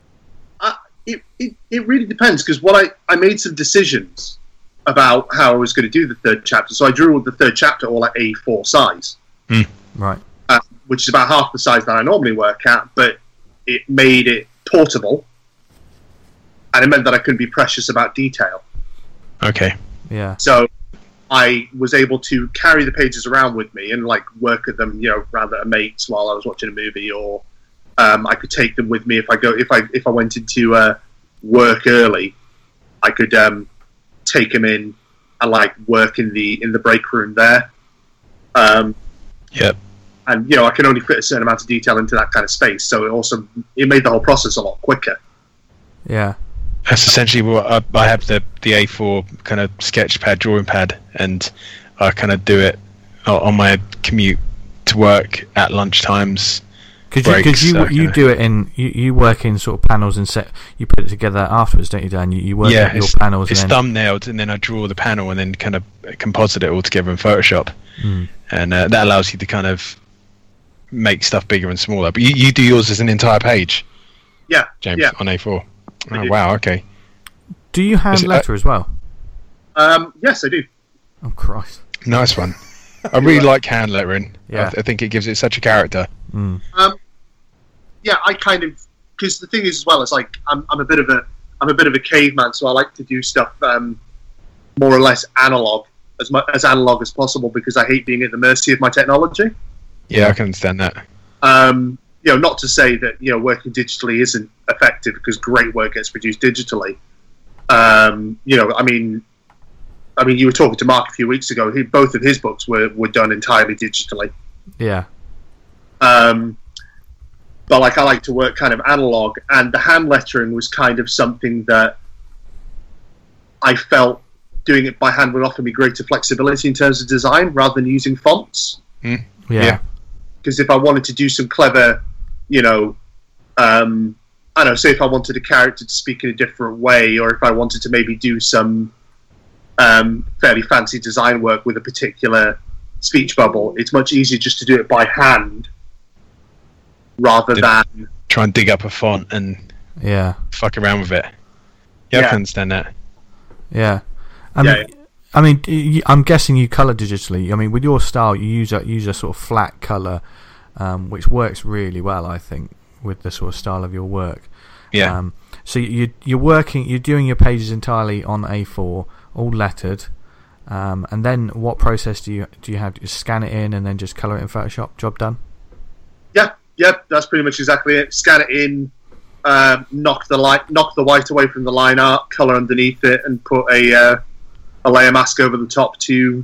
It really depends, because I made some decisions about how I was going to do the 3rd chapter. So I drew the 3rd chapter all at A4 size. Right. Which is about half the size that I normally work at, but it made it portable, and it meant that I couldn't be precious about detail. Okay. Yeah. So I was able to carry the pages around with me and like work at them, you know, around at a mate's while I was watching a movie, or I could take them with me if I went into work early. I could take them in and like work in the break room there. Yep. And I can only fit a certain amount of detail into that kind of space. So it made the whole process a lot quicker. Yeah. That's essentially what I have the A4 kind of sketch pad, drawing pad, and I kind of do it on my commute to work at lunch times. Because you do it you work in sort of panels and you put it together afterwards, don't you, Dan? You work out your panels. It's thumbnailed, and then I draw the panel and then kind of composite it all together in Photoshop, and that allows you to kind of make stuff bigger and smaller. But you do yours as an entire page. Yeah, James, yeah. on A4. Oh wow, okay. Do you hand letter as well? Yes, I do. Oh Christ! Nice one. I really like hand lettering. Yeah. I think it gives it such a character. Yeah, I kind of, because the thing is as well, it's like I'm a bit of a caveman, so I like to do stuff more or less analog, as analog as possible, because I hate being at the mercy of my technology. Yeah, I can understand that. Not to say that working digitally isn't effective, because great work gets produced digitally. I mean, you were talking to Mark a few weeks ago. Both of his books were done entirely digitally. Yeah. But I like to work kind of analog, and the hand lettering was kind of something that I felt doing it by hand would offer me greater flexibility in terms of design rather than using fonts. Yeah. Because if I wanted to do some clever, I don't know, say if I wanted a character to speak in a different way, or if I wanted to maybe do some fairly fancy design work with a particular speech bubble, it's much easier just to do it by hand rather than try and dig up a font and fuck around with it. I can understand that. Yeah. I mean, I'm guessing you colour digitally. I mean, with your style, you use a sort of flat colour, which works really well, I think, with the sort of style of your work. Yeah. So you're doing your pages entirely on A4, all lettered, and then what process do you have? Do you scan it in and then just colour it in Photoshop? Job done. Yeah, that's pretty much exactly it. Scan it in, knock the white away from the line art, colour underneath it, and put a layer mask over the top to,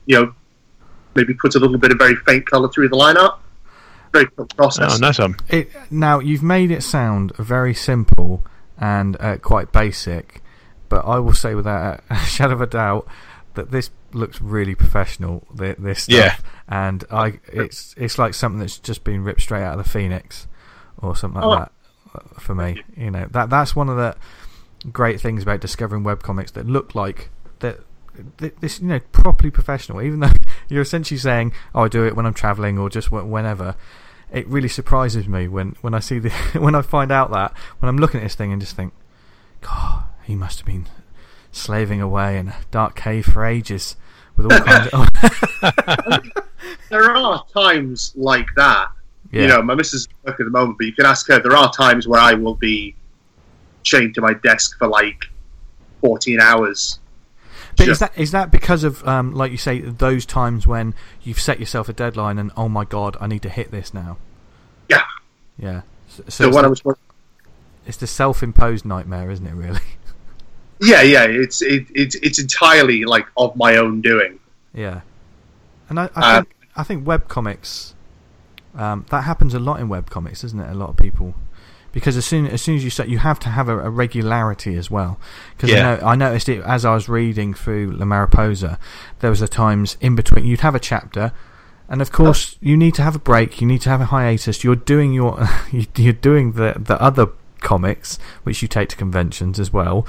maybe put a little bit of very faint colour through the line art. Very quick process. Oh, nice one. Now, you've made it sound very simple and quite basic, but I will say without a shadow of a doubt that this looks really professional, this stuff. Yeah. And it's like something that's just been ripped straight out of the Phoenix or something like that for me. That's one of the great things about discovering webcomics that look like this properly professional, even though you're essentially saying, I do it when I'm travelling or just whenever. It really surprises me when I see when I find out that, when I'm looking at this thing and just think, God, he must have been slaving away in a dark cave for ages with all kinds of... There are times like that. My missus is at work at the moment, but you can ask her. There are times where I will be chained to my desk for like 14 hours. But is that because of, like you say, those times when you've set yourself a deadline and, oh my God, I need to hit this now? Yeah. Yeah. So when I was working... It's the self-imposed nightmare, isn't it, really? Yeah. It's entirely like of my own doing. Yeah. And I think webcomics, that happens a lot in webcomics, doesn't it? A lot of people... Because as soon as you start, you have to have a regularity as well. Because I noticed it as I was reading through La Mariposa. There was times in between you'd have a chapter, and of course you need to have a break. You need to have a hiatus. You're doing you're doing the other comics which you take to conventions as well.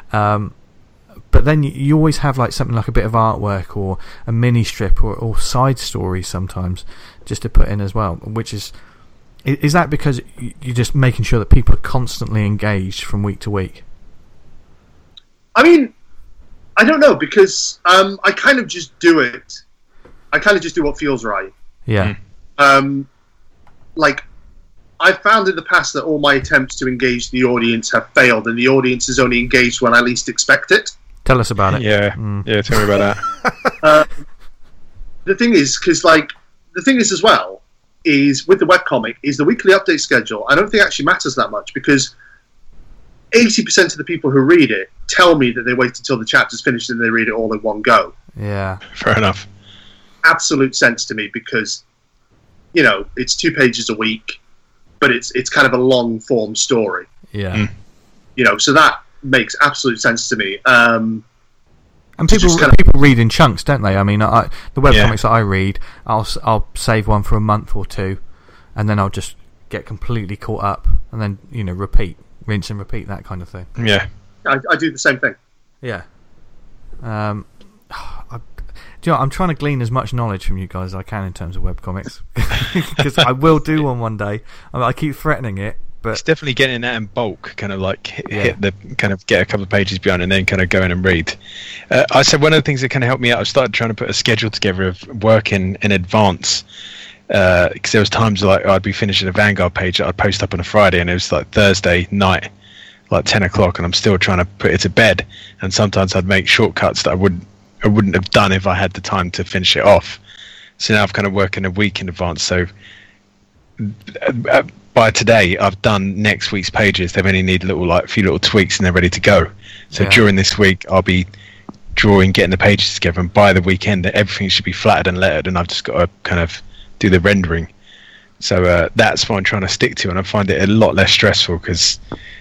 But then you always have like something like a bit of artwork or a mini strip or side story sometimes just to put in as well, which is. Is that because you're just making sure that people are constantly engaged from week to week? I mean, I don't know, because I kind of just do it. I kind of just do what feels right. Yeah. Like, I've found in the past that all my attempts to engage the audience have failed, and the audience is only engaged when I least expect it. Tell us about it. Yeah, yeah, tell me about that. The thing is as well, is with the webcomic, is the weekly update schedule. I don't think actually matters that much, because 80% of the people who read it tell me that they wait until the chapter's finished and they read it all in one go. Yeah. Fair enough. Absolute sense to me, because it's 2 pages a week, but it's kind of a long form story. Yeah. So that makes absolute sense to me. And people read in chunks, don't they? I mean, the webcomics that I read, I'll save one for a month or two, and then I'll just get completely caught up, and then rinse and repeat, that kind of thing. Yeah, I do the same thing. Yeah. I'm trying to glean as much knowledge from you guys as I can in terms of webcomics, because I will do one day. I keep threatening it. But it's definitely getting that in bulk, kind of like hit the kind of get a couple of pages behind and then kind of go in and read. I said one of the things that kind of helped me out, I started trying to put a schedule together of work in advance, because there was times like I'd be finishing a Vanguard page that I'd post up on a Friday, and it was like Thursday night, like 10 o'clock, and I'm still trying to put it to bed. And sometimes I'd make shortcuts that I wouldn't have done if I had the time to finish it off. So now I've kind of working a week in advance. So by today, I've done next week's pages. They only need a few little tweaks, and they're ready to go. So during this week, I'll be getting the pages together, and by the weekend, everything should be flattered and lettered, and I've just got to kind of do the rendering. So that's what I'm trying to stick to, and I find it a lot less stressful, because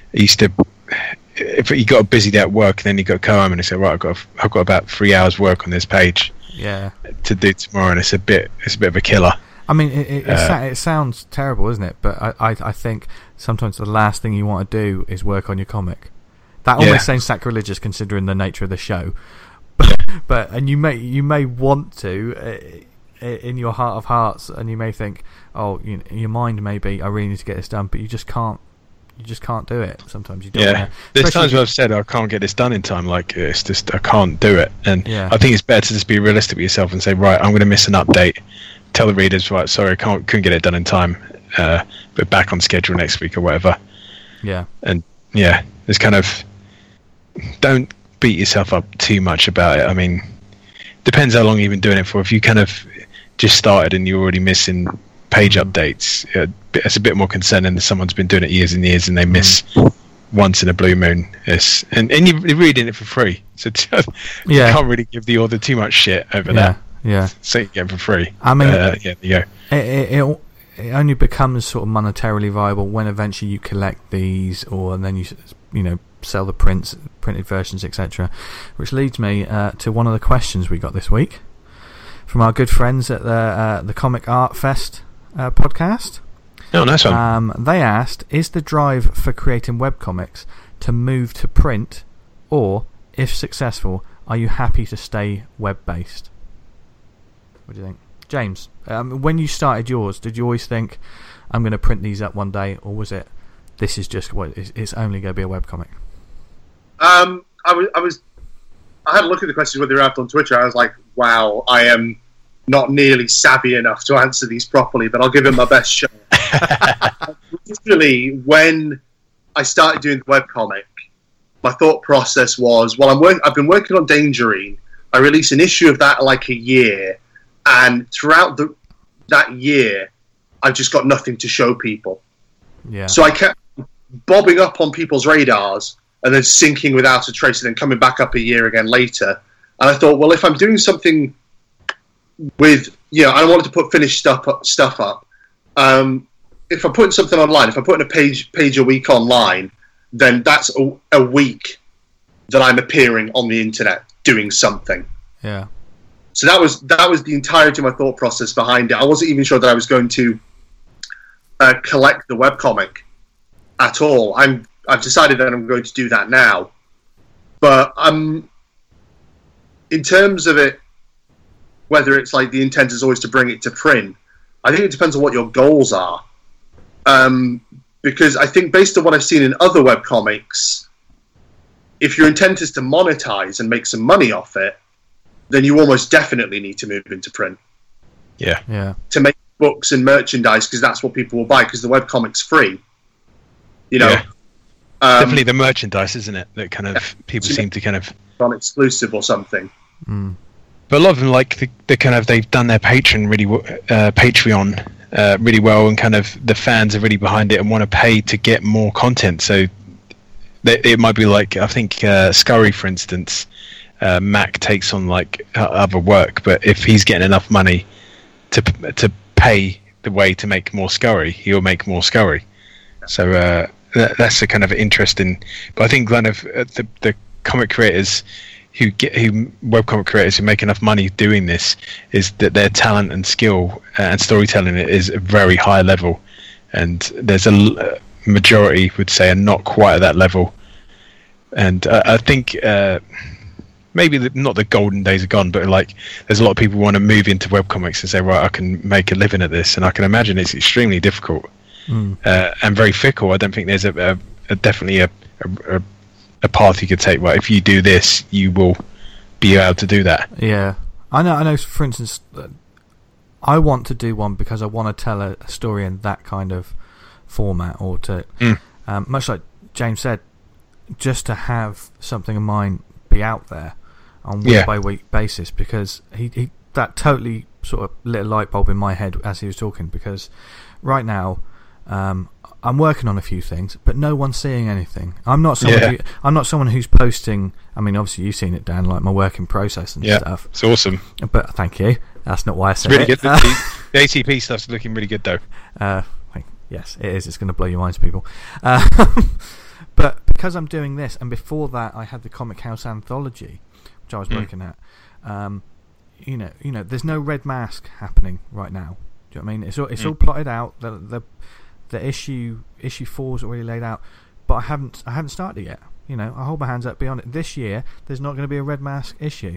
if you got a busy day at work, and then you got to go home and you say, right, I've got about 3 hours work on this page to do tomorrow, and it's a bit of a killer. I mean, it sounds terrible, isn't it? But I think sometimes the last thing you want to do is work on your comic. That almost sounds sacrilegious considering the nature of the show. But you may want to in your heart of hearts, and you may think, your mind may be, I really need to get this done, but you just can't. You just can't do it. Sometimes you don't. Yeah, there's times where I've said I can't get this done in time. Like, it's just I can't do it, and I think it's better to just be realistic with yourself and say, right, I'm going to miss an update. Tell the readers, right, sorry, I couldn't get it done in time, but back on schedule next week or whatever. Yeah. And there's kind of, don't beat yourself up too much about it. I mean, depends how long you've been doing it for. If you kind of just started and you're already missing page updates, it's a bit more concerning than someone's been doing it years and years and they miss once in a blue moon. And you're reading it for free, so you can't really give the author too much shit over that. Yeah, so you get it for free. I mean, there you go. It only becomes sort of monetarily viable when eventually you collect these, or then you sell the printed versions, etc. Which leads me to one of the questions we got this week from our good friends at the Comic Art Fest podcast. Oh, nice one. They asked, is the drive for creating webcomics to move to print, or, if successful, are you happy to stay web-based? What do you think? James, when you started yours, did you always think, I'm going to print these up one day, or was it, this is just what it's only going to be a webcomic? I had a look at the questions when they were out on Twitter. I was like, wow, I am not nearly savvy enough to answer these properly, but I'll give it my best shot. Literally, when I started doing the webcomic, my thought process was, I've been working on Dangerine. I release an issue of that like a year, and throughout that year, I've just got nothing to show people. Yeah. So I kept bobbing up on people's radars and then sinking without a trace, and then coming back up a year again later. And I thought, well, if I'm doing something with, I wanted to put finished stuff up. If I'm putting something online, if I'm putting a page a week online, then that's a week that I'm appearing on the internet doing something. Yeah. So that was the entirety of my thought process behind it. I wasn't even sure that I was going to collect the webcomic at all. I've decided that I'm going to do that now. But in terms of it, whether it's like the intent is always to bring it to print, I think it depends on what your goals are. Because I think based on what I've seen in other webcomics, if your intent is to monetize and make some money off it, then you almost definitely need to move into print. Yeah. To make books and merchandise, because that's what people will buy, because the webcomic's free. Definitely the merchandise, isn't it? That kind of people seem to kind of on exclusive or something. Mm. But a lot of them, like the kind of, they've done their Patreon really well, and kind of the fans are really behind it and want to pay to get more content. So it might be like, I think Scurry, for instance, Mac takes on like other work, but if he's getting enough money to pay the way to make more scurry, he'll make more scurry. So that's a kind of interesting. But I think kind of the comic creators who webcomic creators who make enough money doing this is that their talent and skill and storytelling is a very high level, and there's a majority would say are not quite at that level. And I think maybe not the golden days are gone, but like there's a lot of people who want to move into webcomics and say, right, I can make a living at this, and I can imagine it's extremely difficult and very fickle. I don't think there's definitely a path you could take. Well, if you do this, you will be able to do that. Yeah, I know. For instance, I want to do one because I want to tell a story in that kind of format, or to much like James said, just to have something of mine be out there on week by week basis, because he that totally sort of lit a light bulb in my head as he was talking, because right now I'm working on a few things, but no one's seeing anything. I'm not someone who's posting. I mean, obviously you've seen it, Dan, like my work in process and stuff. It's awesome. But thank you. That's not why I said it's really it. Good. The ATP stuff's looking really good, though. Yes, it is. It's going to blow your minds, people. But because I'm doing this, and before that I had the Comic House anthology, which I was working at. You know, there's no red mask happening right now. Do you know what I mean? It's all plotted out. The issue 4 is already laid out, but I haven't started yet. You know, I hold my hands up beyond it. This year, there's not going to be a red mask issue.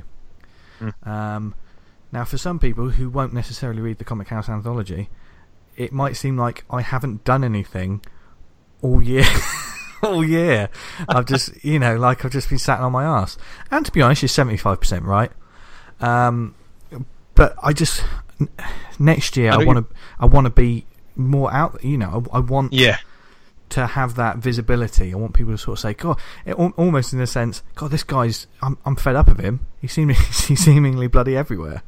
Now, for some people who won't necessarily read the Comic House anthology, it might seem like I haven't done anything all year. All year, I've just I've just been sat on my arse. And to be honest, you're 75% right. But I just next year I want to be more out. You know, I want to have that visibility. I want people to sort of say, God, almost in a sense, God, this guy's. I'm fed up of him. He's seemingly bloody everywhere.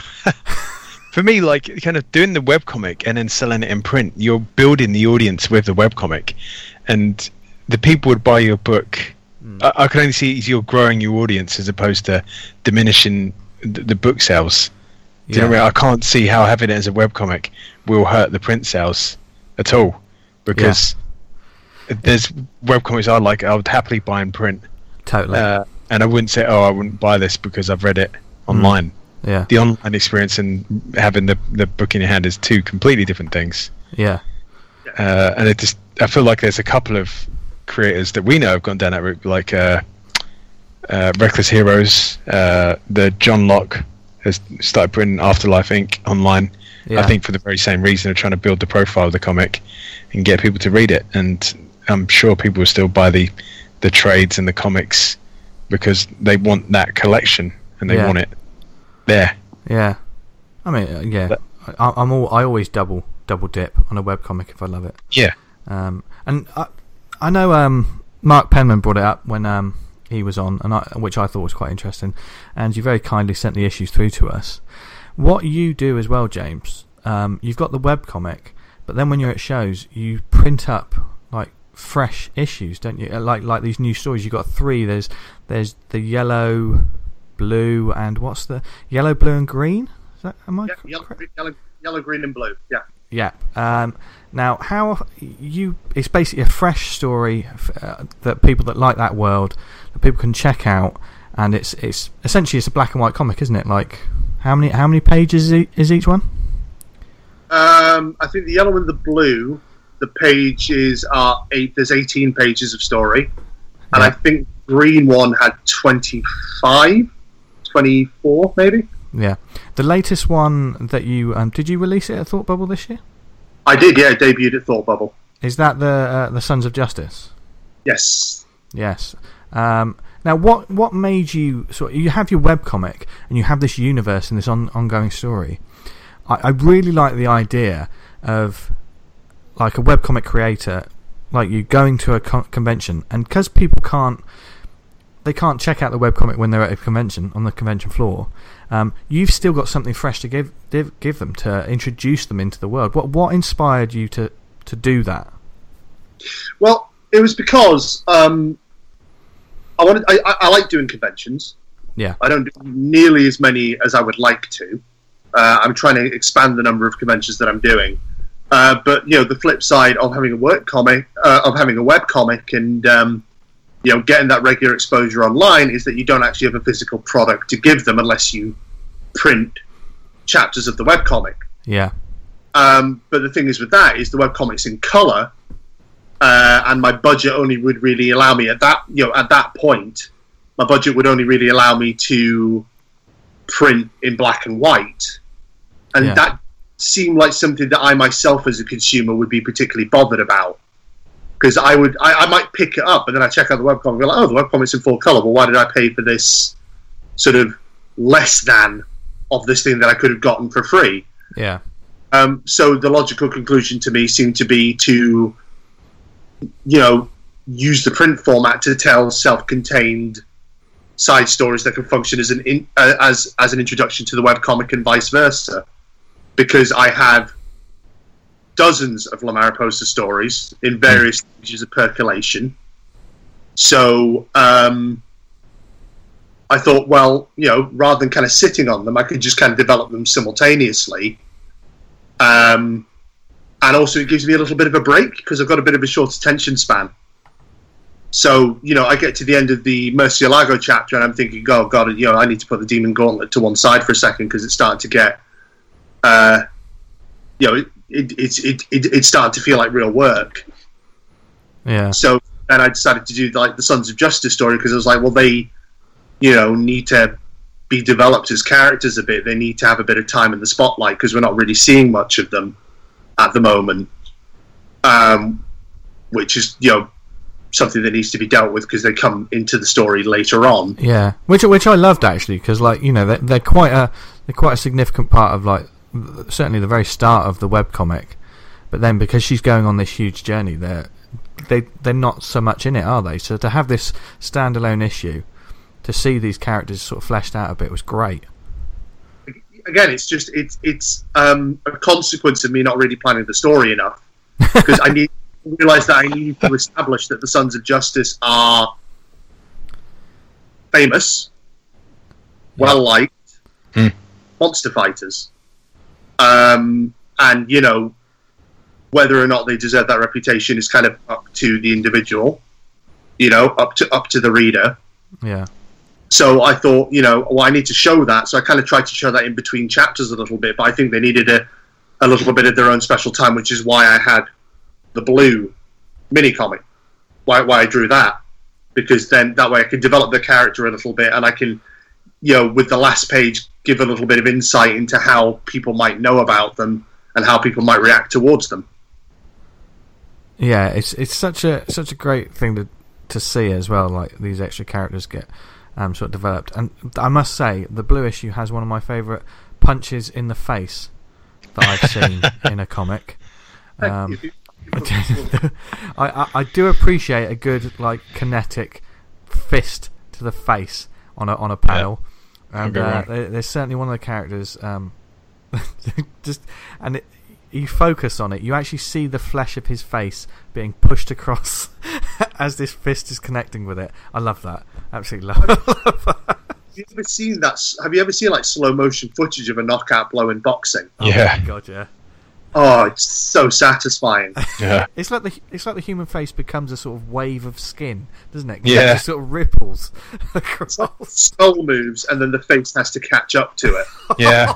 For me, like kind of doing the webcomic and then selling it in print, you're building the audience with the webcomic, and the people would buy your book. I can only see you're growing your audience as opposed to diminishing the book sales. Do you know what I mean? I can't see how having it as a webcomic will hurt the print sales at all, because there's webcomics I would happily buy in print. Totally. And I wouldn't say, I wouldn't buy this because I've read it online. Yeah. The online experience and having the book in your hand is two completely different things. Yeah. And I feel like there's a couple of creators that we know have gone down that route, like Reckless Heroes. The John Locke has started putting Afterlife Inc. online. I think for the very same reason of trying to build the profile of the comic and get people to read it. And I'm sure people will still buy the trades and the comics because they want that collection and they want it there. Yeah, I mean, I always double dip on a webcomic if I love it. Yeah. And I know Mark Penman brought it up when he was on, which I thought was quite interesting, and you very kindly sent the issues through to us. What you do as well, James, you've got the webcomic, but then when you're at shows, you print up like fresh issues, don't you? Like these new stories. You've got 3. There's the yellow, blue, and what's the yellow, blue, and green? Is that, yellow, green, and blue. Yeah. Yeah. Now, it's basically a fresh story that people that like that world, that people can check out, and it's essentially it's a black and white comic, isn't it? Like how many pages is each one? I think the yellow and the blue, the pages are 8. There's 18 pages of story, and I think green one had 25, 24 maybe. Yeah. The latest one that you did you release it at Thought Bubble this year? I did, yeah. It debuted at Thought Bubble. Is that the Sons of Justice? Yes. Yes. Now, what made you you have your webcomic and you have this universe and this ongoing story. I really like the idea of like a webcomic creator, like you going to a convention, and because people can't check out the webcomic when they're at a convention on the convention floor. You've still got something fresh to give them, to introduce them into the world. What inspired you to do that? Well, it was because I like doing conventions. Yeah, I don't do nearly as many as I would like to. I'm trying to expand the number of conventions that I'm doing, But the flip side of having a web comic, and getting that regular exposure online is that you don't actually have a physical product to give them unless you print chapters of the webcomic. Yeah. But the thing is with that is the webcomic's in colour, and my budget only would really allow me at that point. My budget would only really allow me to print in black and white, and that seemed like something that I myself as a consumer would be particularly bothered about. Because I might pick it up and then I check out the webcomic and go like, oh, the webcomic's in full colour. Well, why did I pay for this sort of less than of this thing that I could have gotten for free? Yeah. So the logical conclusion to me seemed to be to, use the print format to tell self-contained side stories that can function as an introduction to the webcomic and vice versa. Because I have dozens of La Mariposa stories in various stages of percolation. So I thought, well, rather than kind of sitting on them, I could just kind of develop them simultaneously. And also it gives me a little bit of a break because I've got a bit of a short attention span. So, I get to the end of the Murcielago chapter and I'm thinking, oh, God, I need to put the Demon Gauntlet to one side for a second because it's starting to get, it's starting to feel like real work. Yeah. So then I decided to do like the Sons of Justice story because I was like, well, they, need to be developed as characters a bit. They need to have a bit of time in the spotlight because we're not really seeing much of them at the moment. Which is, something that needs to be dealt with because they come into the story later on. Yeah, which I loved actually because they're quite a significant part of certainly the very start of the webcomic, but then because she's going on this huge journey, they're not so much in it, are they? So to have this standalone issue, to see these characters sort of fleshed out a bit was great. Again, it's a consequence of me not really planning the story enough because I realised that I need to establish that the Sons of Justice are famous, well-liked, monster fighters. And, whether or not they deserve that reputation is kind of up to the individual, up to the reader. Yeah. So I thought, I need to show that. So I kind of tried to show that in between chapters a little bit, but I think they needed a little bit of their own special time, which is why I had the blue mini comic, why I drew that, because then that way I can develop the character a little bit and I can, with the last page, give a little bit of insight into how people might know about them and how people might react towards them. Yeah, it's such a great thing to see as well. Like these extra characters get sort of developed, and I must say the blue issue has one of my favourite punches in the face that I've seen in a comic. I do appreciate a good kinetic fist to the face on a panel, and there's certainly one of the characters. You focus on it, you actually see the flesh of his face being pushed across as this fist is connecting with it. I love that. Absolutely love that. Have you ever seen that? Have you ever seen slow motion footage of a knockout blow in boxing? Oh my God, yeah. Oh, it's so satisfying. Yeah. It's like the human face becomes a sort of wave of skin, doesn't it? Yeah. Yeah. It sort of ripples across. Skull moves, and then the face has to catch up to it. Yeah.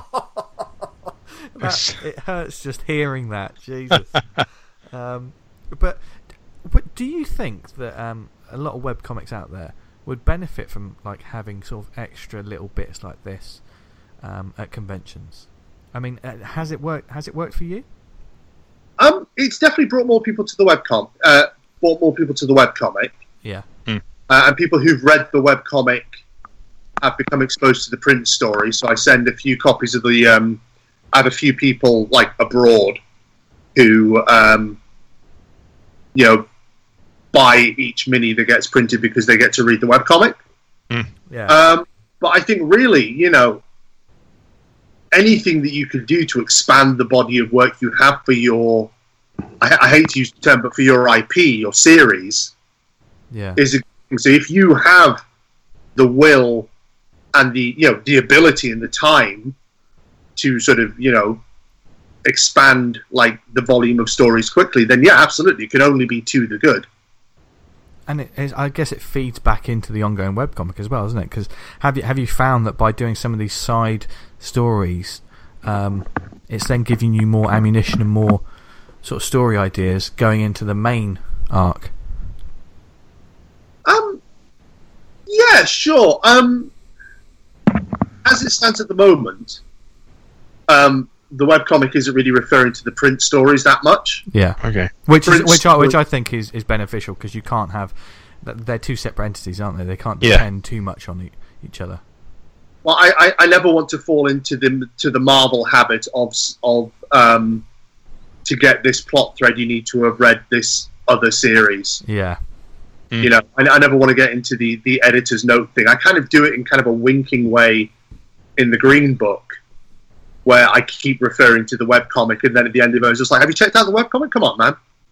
It hurts just hearing that. Jesus. But do you think that a lot of webcomics out there would benefit from having sort of extra little bits like this at conventions? I mean, has it worked? Has it worked for you? It's definitely brought more people to the webcomic. Yeah. And people who've read the webcomic have become exposed to the print story. So I send a few copies of the. I have a few people abroad who, buy each mini that gets printed because they get to read the webcomic. Yeah. But I think really, anything that you can do to expand the body of work you have for your, I hate to use the term, but for your IP, your series, is so if you have the will and the ability and the time to sort of expand like the volume of stories quickly, then yeah, absolutely, it can only be to the good. And I guess it feeds back into the ongoing webcomic as well, doesn't it? Because have you found that by doing some of these side stories, it's then giving you more ammunition and more sort of story ideas going into the main arc? Yeah, sure. As it stands at the moment, the webcomic isn't really referring to the print stories that much. Yeah. Okay. Which I think is beneficial, because you can't have... They're two separate entities, aren't they? They can't depend too much on each other. Well, I never want to fall into the Marvel habit of to get this plot thread, you need to have read this other series. Yeah. You know, I never want to get into the editor's note thing. I kind of do it in kind of a winking way in the Green Book, where I keep referring to the webcomic, and then at the end of it, I was just like, have you checked out the webcomic? Come on, man.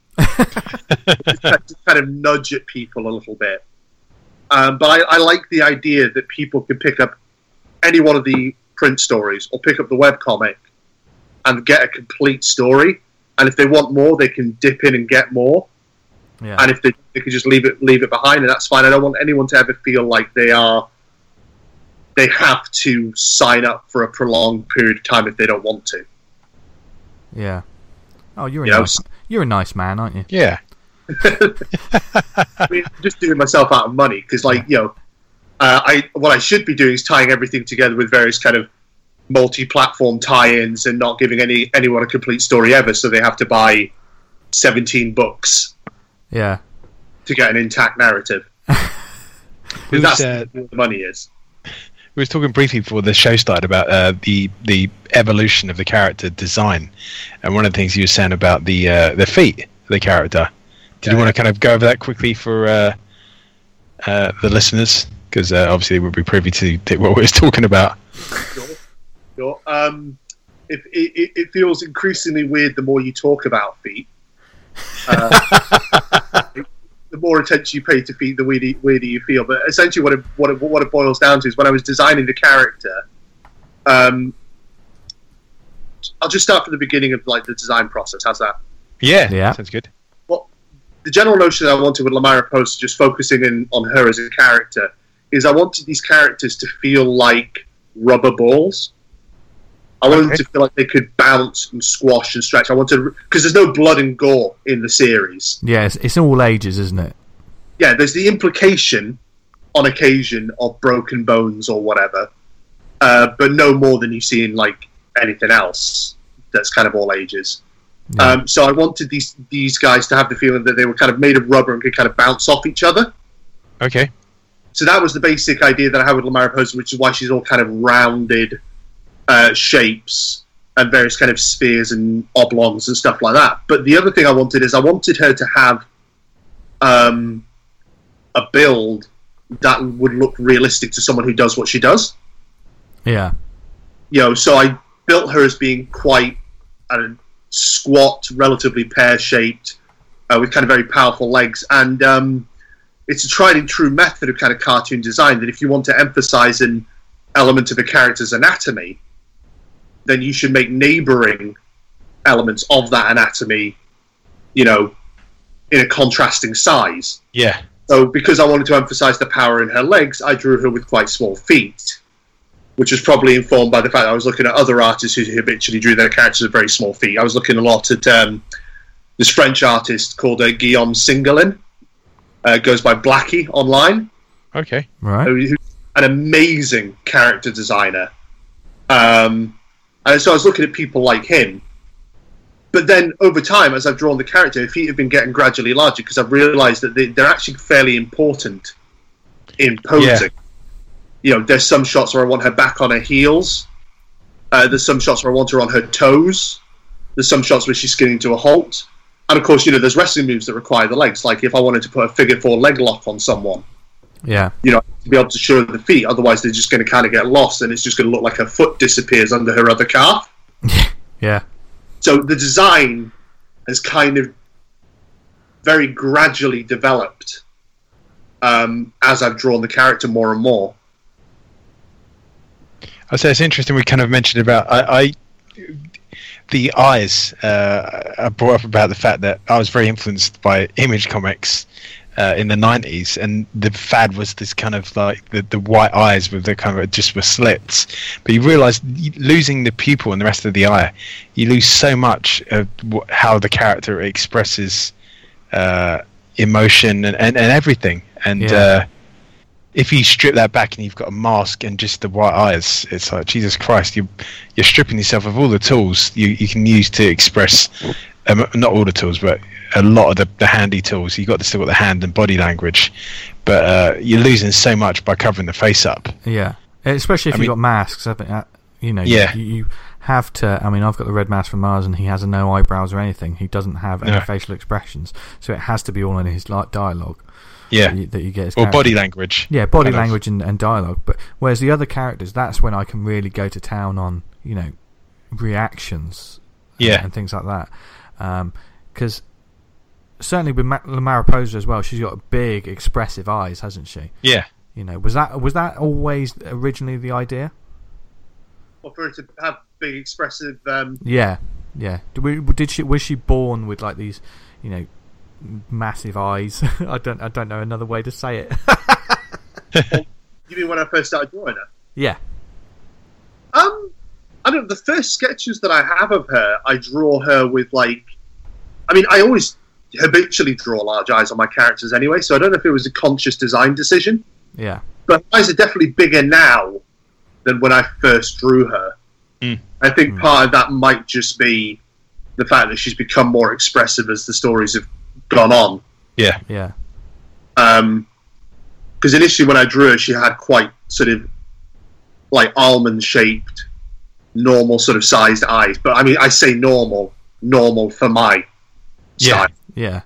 Just kind of nudge at people a little bit. But I like the idea that people can pick up any one of the print stories or pick up the webcomic and get a complete story. And if they want more, they can dip in and get more. Yeah. And if they can just leave it behind, and that's fine. I don't want anyone to ever feel like they have to sign up for a prolonged period of time if they don't want to. Yeah. Oh, you're a nice man, aren't you? Yeah. I mean, I'm just doing myself out of money because, like, you know, what I should be doing is tying everything together with various kind of multi-platform tie-ins and not giving anyone a complete story ever, so they have to buy 17 books. Yeah. To get an intact narrative. That's where the money is. We were talking briefly before the show started about the evolution of the character design, and one of the things you were saying about the feet of the character. Did you want to kind of go over that quickly for the listeners? Because obviously we'll be privy to what we were talking about. Sure. It feels increasingly weird the more you talk about feet. The more attention you pay to feet, the weirder you feel. But essentially, what it boils down to is when I was designing the character, I'll just start from the beginning of like the design process. How's that? Yeah, sounds good. Well, the general notion that I wanted with Lamira Post, just focusing on her as a character, is I wanted these characters to feel like rubber balls. I wanted them to feel like they could bounce and squash and stretch. I wanted, because there's no blood and gore in the series. Yeah, it's all ages, isn't it? Yeah, there's the implication on occasion of broken bones or whatever, but no more than you see in like anything else that's kind of all ages. Yeah. So I wanted these guys to have the feeling that they were kind of made of rubber and could kind of bounce off each other. Okay. So that was the basic idea that I had with Lamira Post, which is why she's all kind of rounded shapes and various kind of spheres and oblongs and stuff like that. But the other thing I wanted is I wanted her to have a build that would look realistic to someone who does what she does. Yeah. You know, so I built her as being quite squat, relatively pear-shaped, with kind of very powerful legs. And it's a tried and true method of kind of cartoon design that if you want to emphasize an element of a character's anatomy, then you should make neighboring elements of that anatomy, you know, in a contrasting size. Yeah. So because I wanted to emphasize the power in her legs, I drew her with quite small feet, which was probably informed by the fact that I was looking at other artists who habitually drew their characters with very small feet. I was looking a lot at this French artist called Guillaume Singelin. Goes by Blackie online. Okay. Right. Who's an amazing character designer. And so I was looking at people like him. But then over time, as I've drawn the character, her feet have been getting gradually larger because I've realised that they're actually fairly important in posing. Yeah. You know, there's some shots where I want her back on her heels. There's some shots where I want her on her toes. There's some shots where she's skidding to a halt. And of course, you know, there's wrestling moves that require the legs. Like if I wanted to put a figure 4 leg lock on someone, yeah, you know, to be able to show the feet. Otherwise, they're just going to kind of get lost, and it's just going to look like her foot disappears under her other calf. Yeah. So the design has kind of very gradually developed as I've drawn the character more and more. I say it's interesting. We kind of mentioned about the eyes. I brought up about the fact that I was very influenced by Image Comics in the 90s, and the fad was this kind of like the white eyes with the kind of just were slits. But you realise losing the pupil and the rest of the eye, you lose so much of how the character expresses emotion and everything. And if you strip that back and you've got a mask and just the white eyes, it's like, Jesus Christ, you're stripping yourself of all the tools you can use to express, not all the tools, but a lot of the handy tools. You've got to still got the hand and body language, but you're losing so much by covering the face up. Yeah, especially if you've got masks. You have to. I mean, I've got the red mask from Mars, and he has no eyebrows or anything. He doesn't have any facial expressions, so it has to be all in his dialogue. Yeah, that you get. Or body language. Yeah, body language and dialogue. But whereas the other characters, that's when I can really go to town on reactions. And things like that. Because certainly with Mariposa as well, she's got big expressive eyes, hasn't she? Yeah. Was that always originally the idea? Or for her to have big expressive. Yeah. Was she born with like these, massive eyes? I don't know another way to say it. You mean when I first started drawing her? Yeah. I don't know. The first sketches that I have of her, I draw her with I always habitually draw large eyes on my characters anyway, so I don't know if it was a conscious design decision. Yeah. But her eyes are definitely bigger now than when I first drew her. I think part of that might just be the fact that she's become more expressive as the stories have gone on. Yeah. Yeah. Because initially when I drew her, she had quite sort of like almond-shaped, normal sort of sized eyes. But I mean, I say normal for my style. Yeah.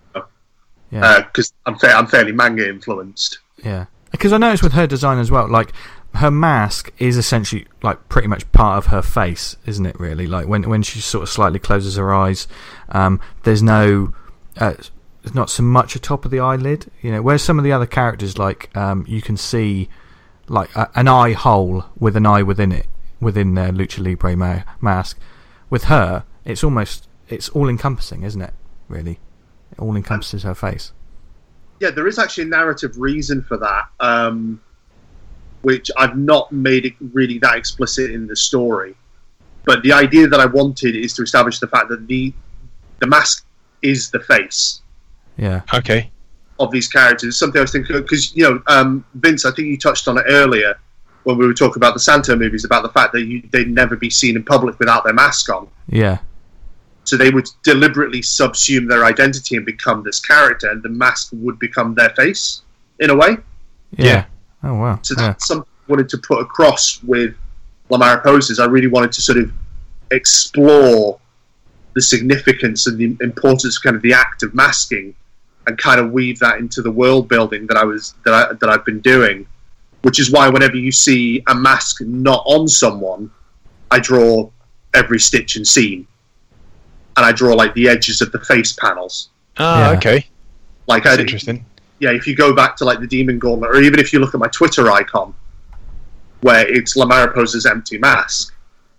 Because I'm fairly manga influenced. Yeah. Because I noticed with her design as well, like her mask is essentially like pretty much part of her face, isn't it? Really, like when she sort of slightly closes her eyes, there's no. There's not so much atop of the eyelid, whereas some of the other characters, like you can see like an eye hole with an eye within it, within their Lucha Libre mask. With her, it's all encompassing, isn't it? Really, it all encompasses her face. Yeah, there is actually a narrative reason for that, which I've not made it really that explicit in the story. But the idea that I wanted is to establish the fact that the mask is the face. Yeah. Okay. Of these characters. Something I was thinking, because Vince, I think you touched on it earlier when we were talking about the Santo movies, about the fact that they'd never be seen in public without their mask on. Yeah. So they would deliberately subsume their identity and become this character, and the mask would become their face in a way. Yeah. Oh wow. So that's something I wanted to put across with La Mariposa. I really wanted to sort of explore the significance and the importance of kind of the act of masking, and kind of weave that into the world building that I've been doing. Which is why whenever you see a mask not on someone, I draw every stitch and seam, and I draw like the edges of the face panels. Okay. Like that's interesting. Yeah, if you go back to like the Demon Gauntlet, or even if you look at my Twitter icon, where it's La Mariposa's empty mask,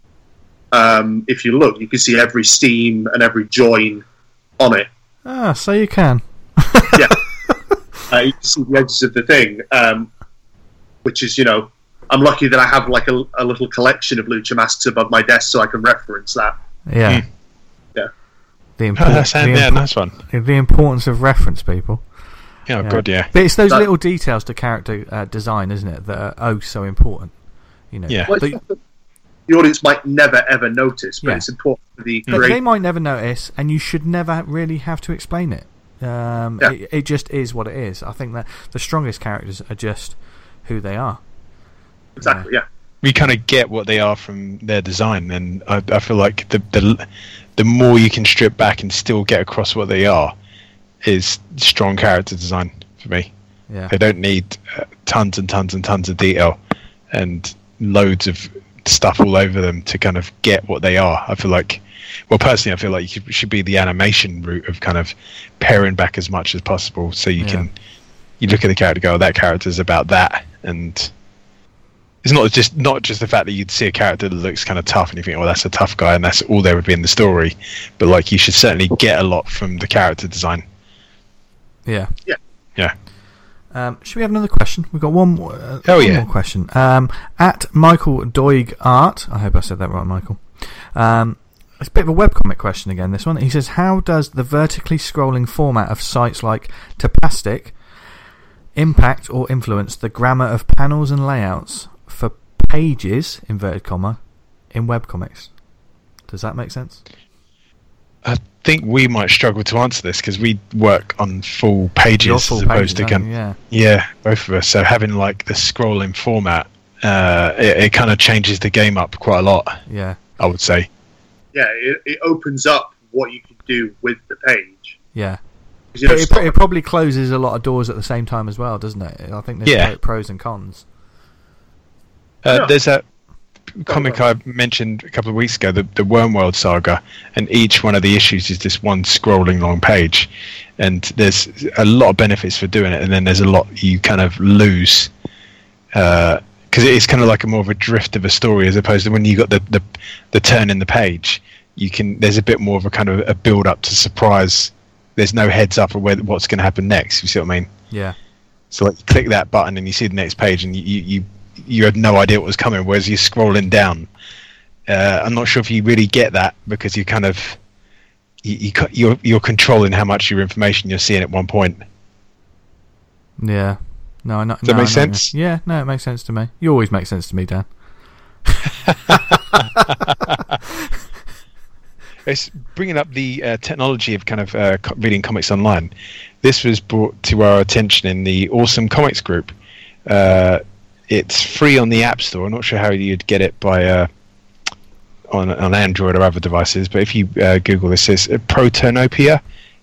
if you look, you can see every seam and every join on it. So you can. Yeah. You can see the edges of the thing, which is, I'm lucky that I have like a little collection of Lucha masks above my desk so I can reference that. Yeah. Yeah. Nice one. The importance of reference, people. Yeah, good, yeah. But it's those little details to character design, isn't it, that are so important. Yeah. Well, the audience might never ever notice, but it's important for the creator. They might never notice, and you should never really have to explain it. It just is what it is. I think that the strongest characters are just who they are. Exactly, yeah. We kind of get what they are from their design, and I feel like the more you can strip back and still get across what they are is strong character design for me. Yeah. They don't need tons and tons and tons of detail and loads of stuff all over them to kind of get what they are. I feel like, personally, I feel like you should be the animation route of kind of paring back as much as possible, so you look at the character, go, that character's about that, and It's not just the fact that you'd see a character that looks kind of tough and you think, well, that's a tough guy and that's all there would be in the story, but like you should certainly get a lot from the character design. Yeah. Should we have another question? We've got one more. More question. At Michael Doig Art. I hope I said that right, Michael. It's a bit of a webcomic question again, this one. He says, how does the vertically scrolling format of sites like Tapastic impact or influence the grammar of panels and layouts for pages, inverted comma, in webcomics? Does that make sense? I think we might struggle to answer this because we work on full pages as opposed to both of us. So having like the scrolling format, it kind of changes the game up quite a lot. Yeah, I would say. Yeah, it opens up what you can do with the page. Yeah, it probably closes a lot of doors at the same time as well, doesn't it? I think there's pros and cons. There's that comic I mentioned a couple of weeks ago, the Wormworld saga, and each one of the issues is this one scrolling long page, and there's a lot of benefits for doing it, and then there's a lot you kind of lose because it's kind of like more of a drift of a story as opposed to when you got the turn in the page. There's a bit more of a kind of a build up to surprise. There's no heads up of what's going to happen next. You see what I mean? Yeah. So like you click that button and you see the next page, and you had no idea what was coming, whereas you're scrolling down. I'm not sure if you really get that because you kind of you're controlling how much your information you're seeing at one point. Yeah. No, Does that make sense? Yeah, no, it makes sense to me. You always make sense to me, Dan. It's bringing up the technology of kind of reading comics online. This was brought to our attention in the Awesome Comics group. It's free on the App Store. I'm not sure how you'd get it by on Android or other devices, but if you Google this, it's Protanopia,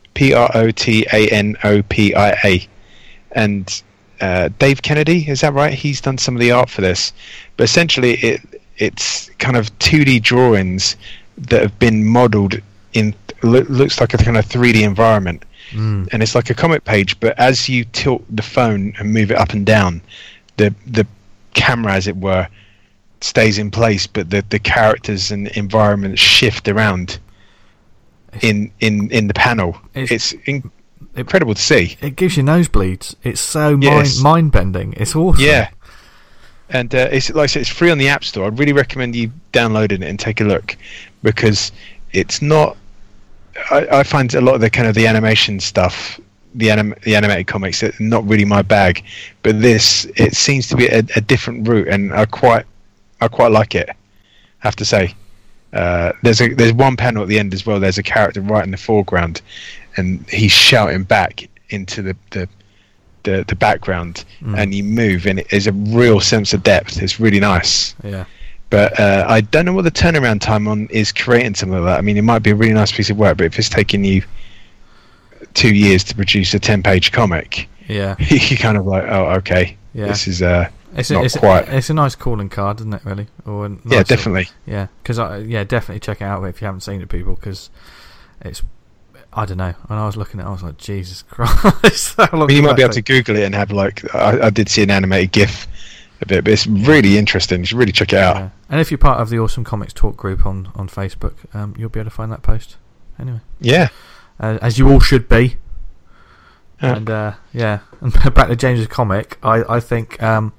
Protanopia, and Dave Kennedy, is that right? He's done some of the art for this, but essentially it's kind of 2D drawings that have been modelled in looks like a kind of 3D environment, and it's like a comic page. But as you tilt the phone and move it up and down, the camera, as it were, stays in place, but the characters and environments shift around in the panel. It's incredible to see. It gives you nosebleeds. It's so mind bending. It's awesome. Yeah. And it's like I said, it's free on the App Store. I'd really recommend you downloading it and take a look, because it's not. I find a lot of the animation stuff, the animated comics, are not really my bag. But it seems to be a different route, and I quite like it, I have to say. There's one panel at the end as well. There's a character right in the foreground, and he's shouting back into the background, and you move, and there's a real sense of depth. It's really nice. Yeah. But I don't know what the turnaround time on is creating something like that. I mean, it might be a really nice piece of work, but if it's taking you 2 years to produce a 10-page comic, you're kind of like, oh, okay, this is quite. It's a nice calling card, isn't it? Really, or nice definitely. Because definitely check it out if you haven't seen it, people, because it's. I don't know. When I was looking at it, I was like, Jesus Christ. You might be able to Google it and have I did see an animated GIF of it, but it's really interesting. You should really check it out. Yeah. And if you're part of the Awesome Comics Talk group on Facebook, you'll be able to find that post. Anyway. Yeah. As you all should be. And and back to James's comic, I think,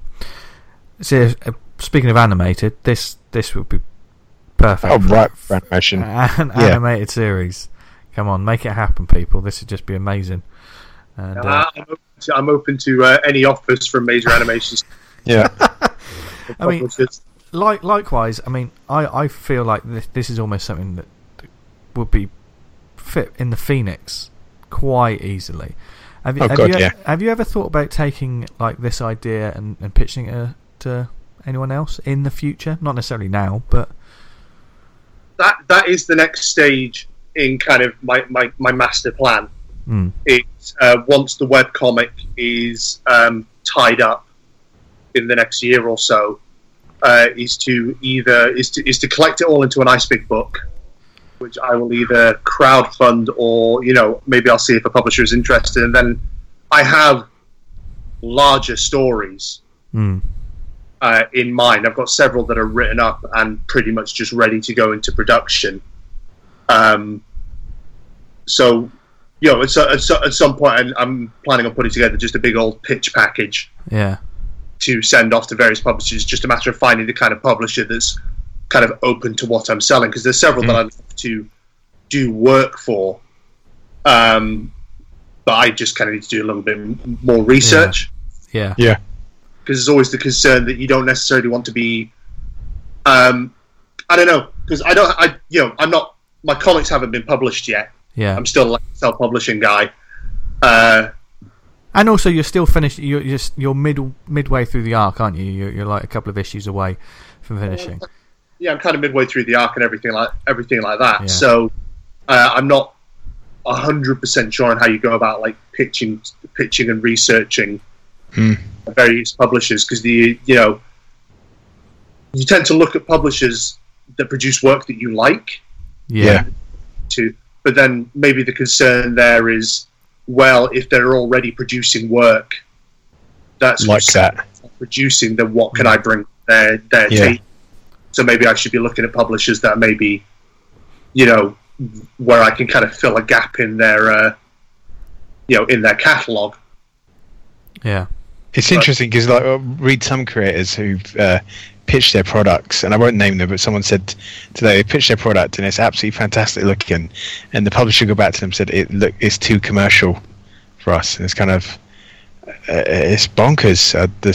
speaking of animated, this would be perfect. Oh, right, for animation. An animated series. Come on, make it happen, people. This would just be amazing. And, I'm open to any offers from major animations. Yeah. I mean, likewise, I mean, I feel like this is almost something that would be fit in the Phoenix quite easily. Have you ever thought about taking like this idea and pitching it to anyone else in the future? Not necessarily now, but that is the next stage in kind of my master plan. It's once the webcomic is tied up in the next year or so, is to collect it all into a nice big book, which I will either crowdfund or maybe I'll see if a publisher is interested, and then I have larger stories in mind. I've got several that are written up and pretty much just ready to go into production. So, you know, at some point, I'm planning on putting together just a big old pitch package. Yeah. To send off to various publishers. Just a matter of finding the kind of publisher that's kind of open to what I'm selling, because there's several that I'd love to do work for. But I just kind of need to do a little bit more research. Yeah. Yeah. Because there's always the concern that you don't necessarily want to be. I don't know, because I'm not. My comics haven't been published yet. Yeah. I'm still like a self-publishing guy. And also, you're still finished. You're midway through the arc, aren't you? You're like a couple of issues away from finishing. Yeah, I'm kind of midway through the arc and everything like that. Yeah. So I'm not 100% sure on how you go about like pitching and researching various publishers, because you tend to look at publishers that produce work that you like. Yeah. But then maybe the concern there is, well, if they're already producing work that's like that producing, then what can I bring their take? So maybe I should be looking at publishers that maybe, where I can kind of fill a gap in their, in their catalogue. Yeah. It's interesting because I read some creators who've pitched their products, and I won't name them, but someone said today they pitched their product and it's absolutely fantastic looking, and the publisher go back to them and said it's too commercial for us, and it's kind of it's bonkers.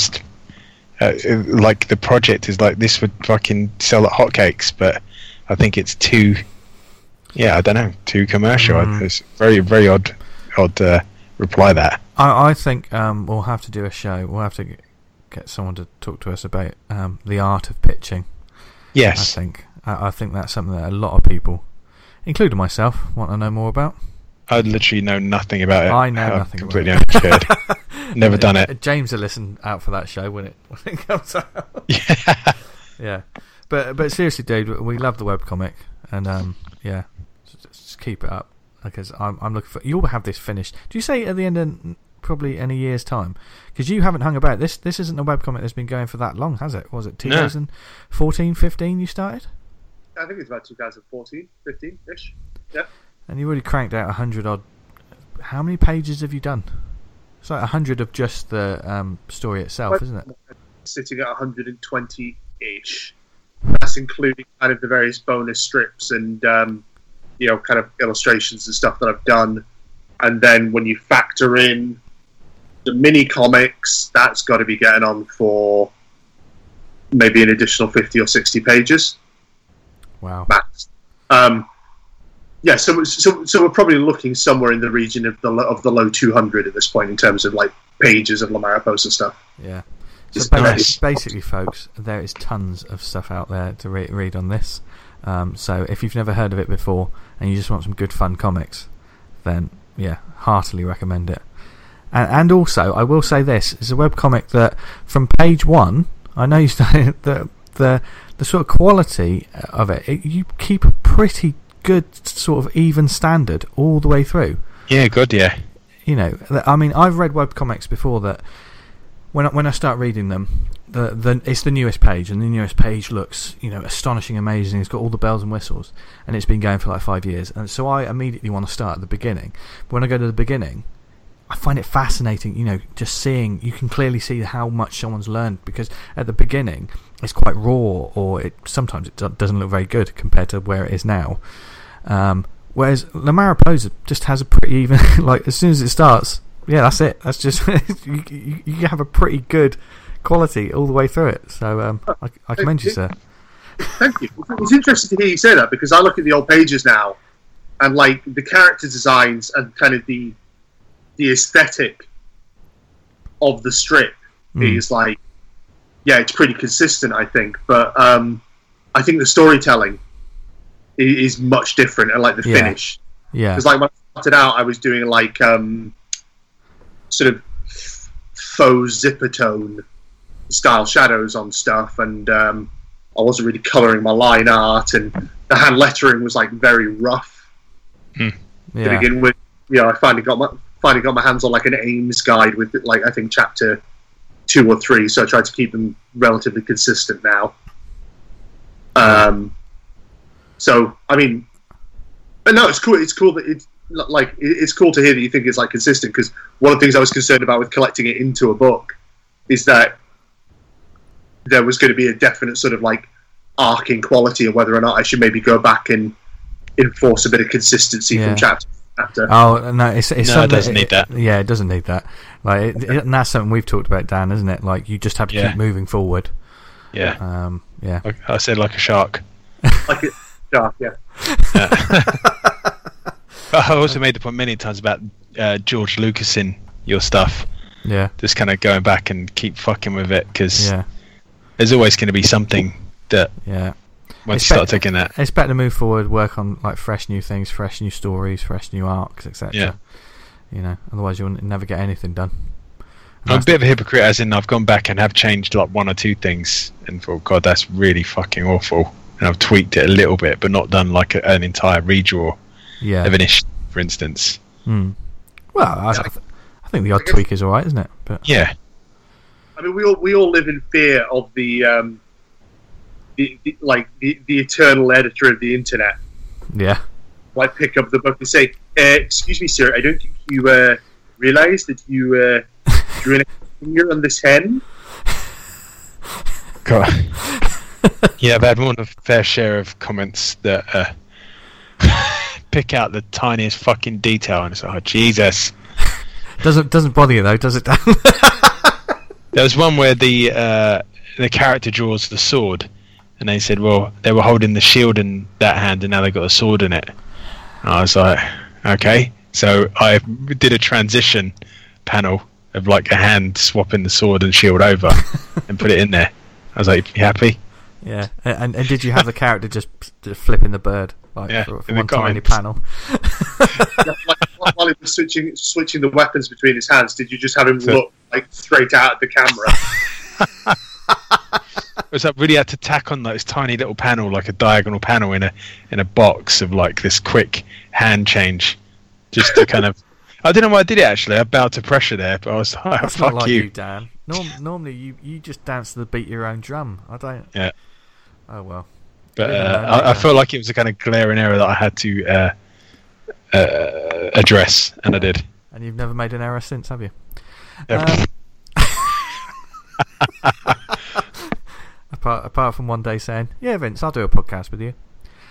Like the project is like, this would fucking sell at hotcakes, but I think it's too, I don't know, too commercial. It's very, very odd reply that. I think we'll have to do a show. We'll have to get someone to talk to us about the art of pitching. Yes. I think that's something that a lot of people, including myself, want to know more about. I literally know nothing about it. I know nothing completely about it. unscared. Never done it. James will listen out for that show when it comes out. Yeah. Yeah. But seriously, dude, we love the webcomic, and just keep it up, because I'm looking for. You'll have this finished. Do you say at the end of probably in a year's time? Because you haven't hung about. This isn't a webcomic that's been going for that long, has it? Was it 2014, 15 you started? I think it's about 2014, 15-ish. Yeah. And you already cranked out 100 odd. How many pages have you done? It's like 100 of just the story itself, isn't it? Sitting at 120-ish. That's including kind of the various bonus strips and kind of illustrations and stuff that I've done. And then when you factor in the mini comics, that's got to be getting on for maybe an additional 50 or 60 pages. Wow. Max. So we're probably looking somewhere in the region of the low 200 at this point in terms of like pages of La Mariposa stuff. Yeah. So basically, folks, there is tons of stuff out there to read on this. So if you've never heard of it before and you just want some good fun comics, then heartily recommend it. And also, I will say this: it's a webcomic that from page one, I know you started the sort of quality of it. You keep a pretty good sort of even standard all the way through. Yeah, good. Yeah. I mean, I've read webcomics before that. When I start reading them, it's the newest page, and the newest page looks, astonishing, amazing. It's got all the bells and whistles, and it's been going for like 5 years. And so I immediately want to start at the beginning. But when I go to the beginning, I find it fascinating, just seeing, you can clearly see how much someone's learned, because at the beginning it's quite raw, or sometimes it doesn't look very good compared to where it is now. Whereas La Mariposa just has a pretty even, like as soon as it starts, that's it. That's just you have a pretty good quality all the way through it. So I commend you, sir. Thank you. It's interesting to hear you say that, because I look at the old pages now, and like the character designs and kind of the aesthetic of the strip is like, it's pretty consistent, I think. But I think the storytelling is much different, and like the finish. Yeah. Because like when I started out, I was doing like sort of faux zipper-tone style shadows on stuff, and I wasn't really colouring my line art, and the hand lettering was like very rough to begin with. I finally got my hands on like an Ames guide with like I think chapter 2 or 3, so I try to keep them relatively consistent now. So I mean, but no, it's cool. It's cool that it's cool to hear that you think it's like consistent, because one of the things I was concerned about with collecting it into a book is that there was going to be a definite sort of like arc in quality, of whether or not I should maybe go back and enforce a bit of consistency from chapter to chapter. Oh no, it's no, it doesn't need that. Yeah, it doesn't need that. Like, and that's something we've talked about, Dan, isn't it? Like, you just have to keep moving forward. Yeah. Yeah. I said like a shark. Like a shark, yeah. I also made the point many times about George Lucas in your stuff. Yeah. Just kind of going back and keep fucking with it, because there's always going to be something that once you start taking that. It's better to move forward, work on like fresh new things, fresh new stories, fresh new arcs, etc. Yeah. You know, otherwise you'll never get anything done. I'm a bit of a hypocrite, as in I've gone back and have changed like 1 or 2 things and thought, God, that's really fucking awful. And I've tweaked it a little bit, but not done like an entire redraw of an issue, for instance. Well, I think the odd tweak is alright, isn't it? But I mean, we all live in fear of the eternal editor of the internet. Yeah. Like, pick up the book and say, "Excuse me, sir, I don't think you realise that you drew an finger on this hen." God. Yeah, I've had more than a fair share of comments that pick out the tiniest fucking detail, and it's like, oh, Jesus. Doesn't bother you though, does it, Dan? There was one where the character draws the sword, and they said, well, they were holding the shield in that hand, and now they've got a sword in it. And I was like, okay. So I did a transition panel of like a hand swapping the sword and shield over and put it in there. I was like, you happy? Yeah. And did you have the character just flipping the bird for one tiny panel? While he was switching the weapons between his hands, did you just have him look like straight out at the camera? It was like really had to tack on this tiny little panel, like a diagonal panel in a box of like this quick hand change, just to kind of. I don't know why I did it actually. I bowed to pressure there, but I was like, That's fuck not like you. you, Dan. Normally you just dance to the beat of your own drum. I don't. Yeah. Oh well. But I felt like it was a kind of glaring error that I had to address, and I did. And you've never made an error since, have you? Apart from one day saying, "Yeah, Vince, I'll do a podcast with you."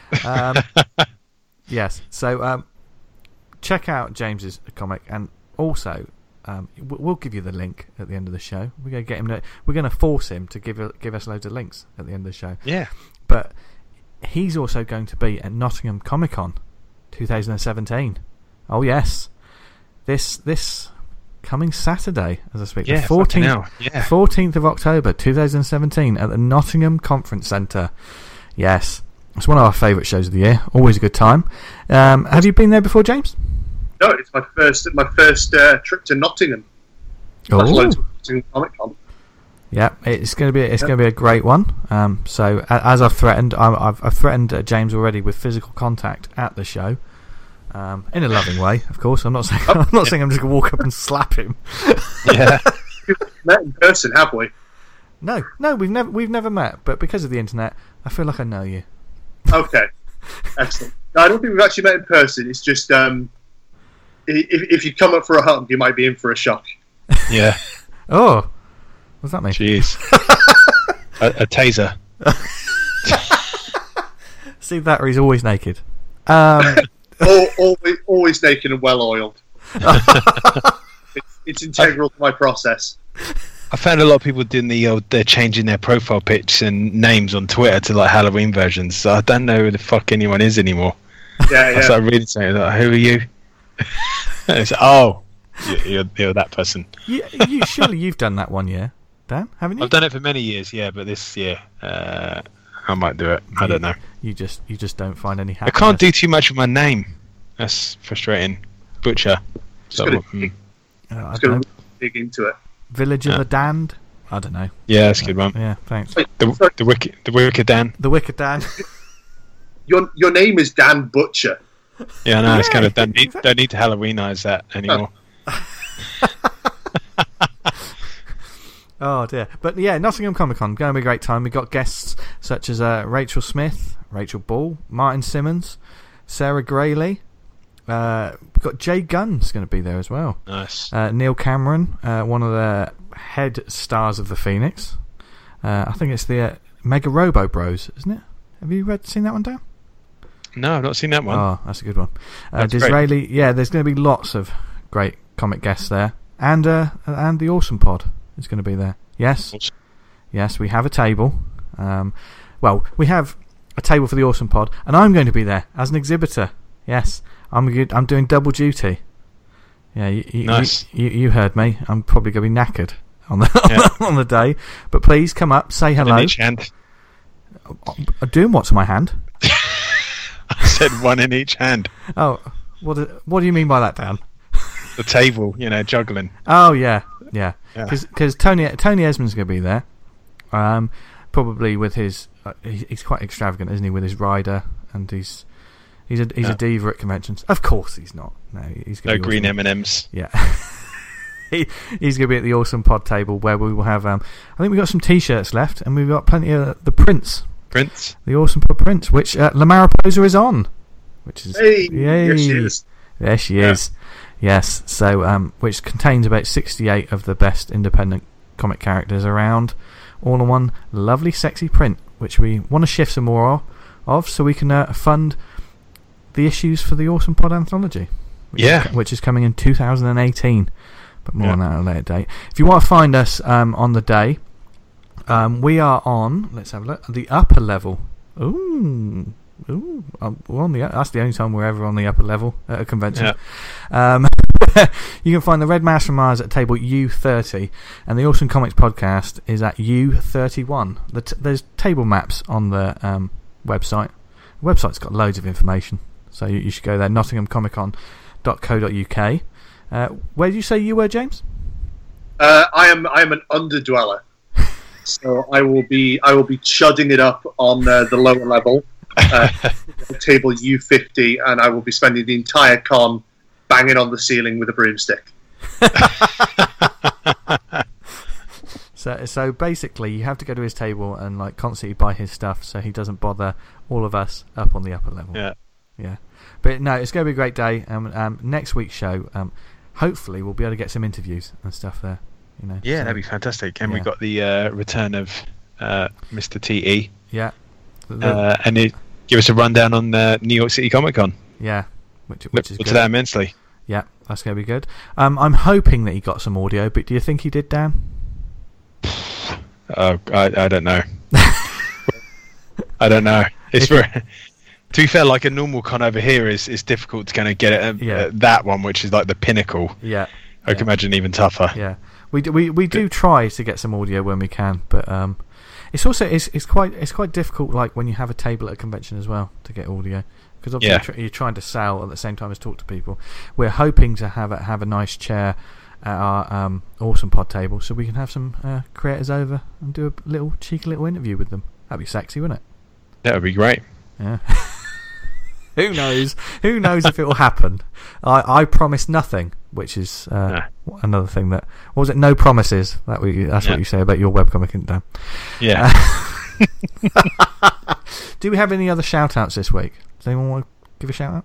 Yes. So check out James's comic, and also we'll give you the link at the end of the show. We're going to get him. We're going to force him to give us loads of links at the end of the show. Yeah. But he's also going to be at Nottingham Comic Con 2017. Oh yes, this coming Saturday, as I speak, the 14th of October 2017 at the Nottingham Conference Centre. Yes, it's one of our favourite shows of the year. Always a good time. Have you been there before, James? No, it's my first trip to Nottingham. Nottingham Comic Con. Yeah, it's going to be a great one. So as I've threatened, I've threatened James already with physical contact at the show. In a loving way, of course. I'm not saying I'm just going to walk up and slap him. Yeah. We've met in person, have we? No, we've never met. But because of the internet, I feel like I know you. Okay, excellent. No, I don't think we've actually met in person. It's just if you come up for a hug, you might be in for a shock. Yeah. Oh, what does that mean? Jeez. a taser. See that, or he's always naked. Always naked and well oiled. It's integral to my process. I found a lot of people doing they're changing their profile pics and names on Twitter to like Halloween versions. So I don't know who the fuck anyone is anymore. Yeah. I started reading saying, "Who are you?" It's you're that person. Surely you've done that one year, Dan, haven't you? I've done it for many years, yeah, but this year I might do it. I don't know. You just don't find any happiness. I can't do too much with my name. That's frustrating. Butcher. I'm just going to dig into it. Village of the Damned? I don't know. Yeah, that's a good one. Yeah, thanks. The Wicked Dan. The Wicked Dan. Your name is Dan Butcher. Yeah, no, it's kind of don't need to Halloweenize that anymore. Oh dear. But yeah, Nottingham Comic Con, going to be a great time. We've got guests such as Rachel Smith, Rachel Ball, Martin Simmons, Sarah Grayley. We've got Jay Gunn's going to be there as well. Nice. Neil Cameron, one of the head stars of the Phoenix. I think it's the Mega Robo Bros, isn't it? Have you seen that one, Dan? No, I've not seen that one. Oh, that's a good one. That's Disraeli, yeah, there's going to be lots of great comic guests there. And the Awesome Pod is going to be there. Yes. Awesome. Yes, we have a table. Well, we have a table for the Awesome Pod, and I'm going to be there as an exhibitor. Yes, I'm doing double duty. Yeah, nice. You heard me. I'm probably going to be knackered on the day. But please come up, say hello. In each hand. Doing what to my hand? I said one in each hand. Oh, what do you mean by that, Dan? The table, juggling. Oh yeah. Because Tony Esmond's going to be there. Probably with his. He's quite extravagant, isn't he? With his rider, and he's a diva at conventions. Of course, he's not. No, he's going to be green awesome. M&Ms. Yeah. He's going to be at the Awesome Pod table where we will have. I think we've got some T-shirts left, and we've got plenty of the prints. The Awesome Pod prints, which La Mariposa is on. Which is yay! Yes, she is. There she is. Yes. So, which contains about 68 of the best independent comic characters around, all in one lovely, sexy print, which we want to shift some more of, so we can fund the issues for the Awesome Pod anthology. Which is coming in 2018. But more on that at a later date. If you want to find us on the day, we are on. Let's have a look. The upper level. Ooh. We're on that's the only time we're ever on the upper level at a convention. Yeah. You can find the Red Mouse from Mars at table U30, and the Awesome Comics podcast is at U31. There's table maps on the website. The website's got loads of information, so you should go there. NottinghamComicCon.co.uk. Where did you say you were, James? I am an underdweller, so I will be chudding it up on the lower level, table U50, and I will be spending the entire con banging on the ceiling with a broomstick. So basically, you have to go to his table and constantly buy his stuff, so he doesn't bother all of us up on the upper level. Yeah. But no, it's going to be a great day. Next week's show. Hopefully we'll be able to get some interviews and stuff there. That'd be fantastic. And we've got the return of Mr. T.E. Yeah. And he'd give us a rundown on New York City Comic Con. Yeah. Which is good. To that immensely. Yeah, that's going to be good. I'm hoping that he got some audio, but do you think he did, Dan? I don't know. I don't know. It's very... To be fair, like a normal con over here is difficult to kind of get it. That one, which is like the pinnacle. Yeah, I can imagine even tougher. Yeah, we do try to get some audio when we can, but it's also it's quite difficult. Like when you have a table at a convention as well to get audio, because obviously you're trying to sell at the same time as talk to people. We're hoping to have a nice chair at our Awesome Pod table, so we can have some creators over and do a cheeky little interview with them. That'd be sexy, wouldn't it? That would be great. Yeah. Who knows? Who knows if it will happen? I promise nothing, which is another thing that... What was it? No promises. That's what you say about your webcomic, isn't it, Dan? Yeah. Do we have any other shout-outs this week? Does anyone want to give a shout-out?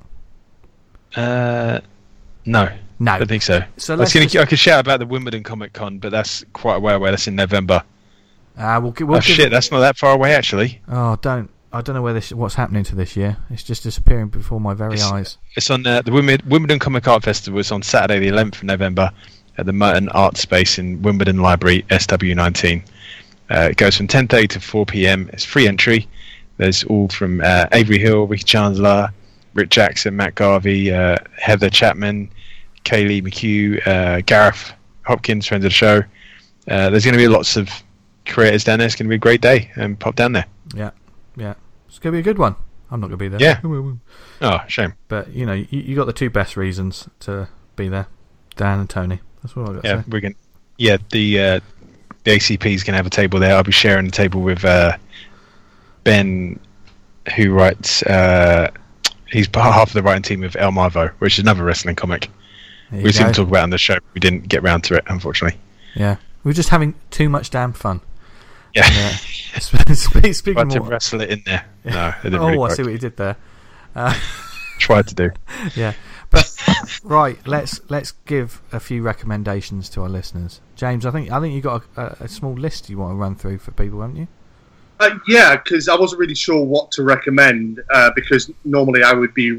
No. No. I don't think so. I could shout about the Wimbledon Comic Con, but that's quite a way away. That's in November. Shit, that's not that far away, actually. Oh, don't. I don't know what's happening to this year. It's just disappearing before my very eyes. It's on the Wimbledon Comic Art Festival. It's on Saturday, the 11th of November, at the Merton Art Space in Wimbledon Library, SW19. It goes from 10:30 to 4 p.m. It's free entry. There's all from Avery Hill, Ricky Chandler, Rick Jackson, Matt Garvey, Heather Chapman, Kaylee McHugh, Gareth Hopkins, friends of the show. There's going to be lots of creators down there. It's going to be a great day. And pop down there. Yeah. It's going to be a good one. I'm not going to be there. Yeah. Oh, shame. But, you got the two best reasons to be there. Dan and Tony. That's what I've got to say. We're going. Yeah, the ACP's going to have a table there. I'll be sharing the table with Ben, who writes... he's half of the writing team of El Marvo, which is another wrestling comic. We seem to talk about it on the show. We didn't get round to it, unfortunately. Yeah. We were just having too much damn fun. Yeah. Speaking Tried to more. wrestle it in there. No, it didn't Oh, really I work. see what you did there. Tried to do. Yeah, but right, let's give a few recommendations to our listeners. James, I think you got a small list you want to run through for people, haven't you? Yeah, because I wasn't really sure what to recommend because normally I would be,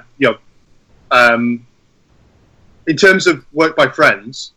in terms of work by friends,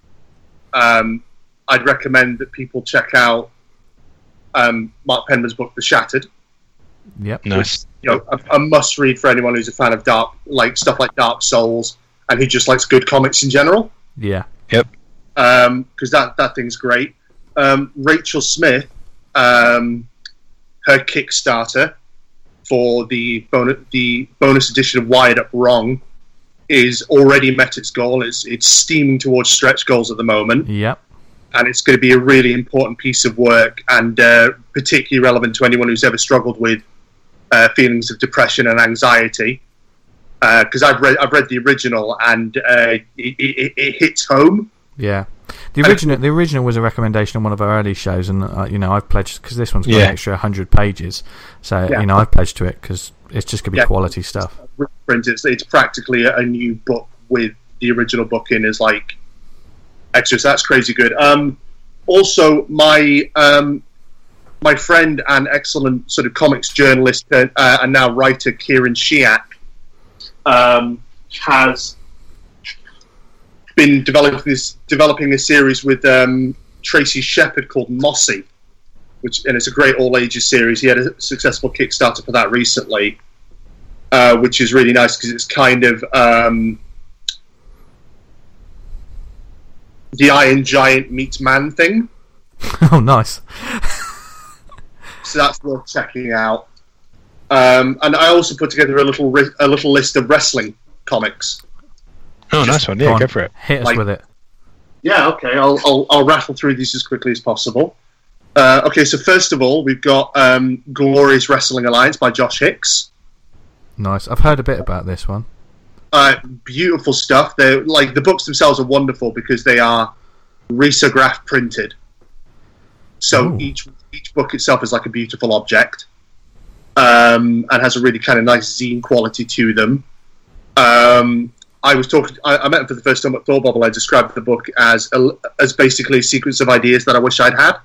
I'd recommend that people check out Mark Penman's book, The Shattered. Yep. Nice. A must read for anyone who's a fan of stuff like Dark Souls and who just likes good comics in general. Yeah. Yep. Because that thing's great. Rachel Smith, her Kickstarter for the bonus edition of Wired Up Wrong is already met its goal. It's steaming towards stretch goals at the moment. Yep. And it's going to be a really important piece of work and particularly relevant to anyone who's ever struggled with feelings of depression and anxiety. Because I've read the original and it hits home. Yeah. The original was a recommendation on one of our early shows, and I've pledged because this one's got an extra 100 pages. So I've pledged to it because it's just going to be quality stuff. It's practically a new book with the original book in as like extras. That's crazy good. Also, my friend and excellent sort of comics journalist and now writer Kieran Shiak has been developing a series with Tracy Shepherd called Mossy, and it's a great all ages series. He had a successful Kickstarter for that recently, which is really nice because it's kind of the Iron Giant meets Man thing. Oh, nice. So that's worth checking out. And I also put together a little list of wrestling comics. Oh, nice one. Yeah, go for it. Hit us with it. Yeah, okay. I'll rattle through these as quickly as possible. Okay, so first of all, we've got Glorious Wrestling Alliance by Josh Hicks. Nice. I've heard a bit about this one. Beautiful stuff. The books themselves are wonderful because they are risograph printed. So each book itself is like a beautiful object, and has a really kind of nice zine quality to them. I met him for the first time at Thought Bubble. I described the book as basically a sequence of ideas that I wish I'd had.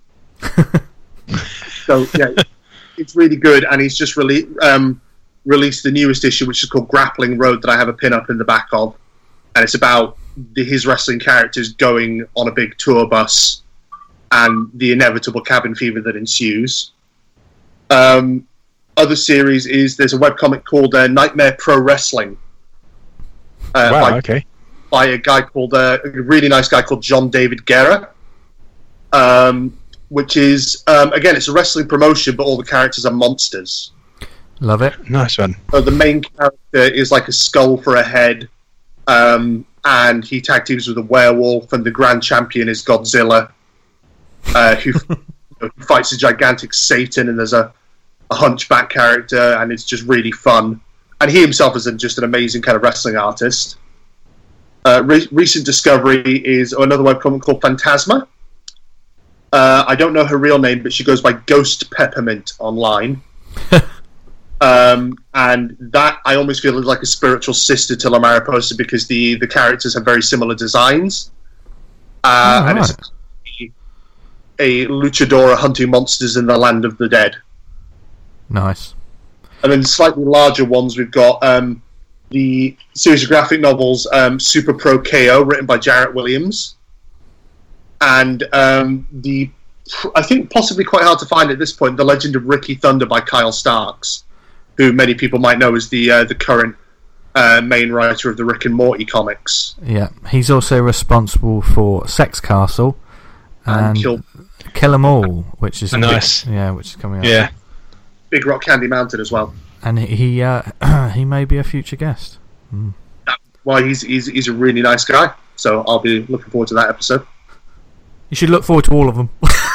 So yeah, it's really good, and he's just released the newest issue, which is called Grappling Road, that I have a pin up in the back of, and it's about his wrestling characters going on a big tour bus and the inevitable cabin fever that ensues. Other series is there's a webcomic called Nightmare Pro Wrestling. By a guy called a really nice guy called John David Guerra, which is again, it's a wrestling promotion, but all the characters are monsters. Love it. Nice one. So the main character is like a skull for a head, and he tag teams with a werewolf, and the grand champion is Godzilla, who fights a gigantic Satan, and there's a hunchback character, and it's just really fun. And he himself is just an amazing kind of wrestling artist. Recent discovery is another webcomic called Phantasma. I don't know her real name, but she goes by Ghost Peppermint online. And that I almost feel is like a spiritual sister to La Mariposa because the characters have very similar designs. And it's a luchadora hunting monsters in the land of the dead. Nice. And then slightly larger ones, we've got the series of graphic novels Super Pro KO, written by Jarrett Williams. And I think possibly quite hard to find at this point, The Legend of Ricky Thunder by Kyle Starks, who many people might know as the current main writer of the Rick and Morty comics. Yeah, he's also responsible for Sex Castle and Kill 'Em All, which is nice. Which is coming out. Yeah. Big Rock Candy Mountain as well. And he may be a future guest. Well, he's a really nice guy, so I'll be looking forward to that episode. You should look forward to all of them.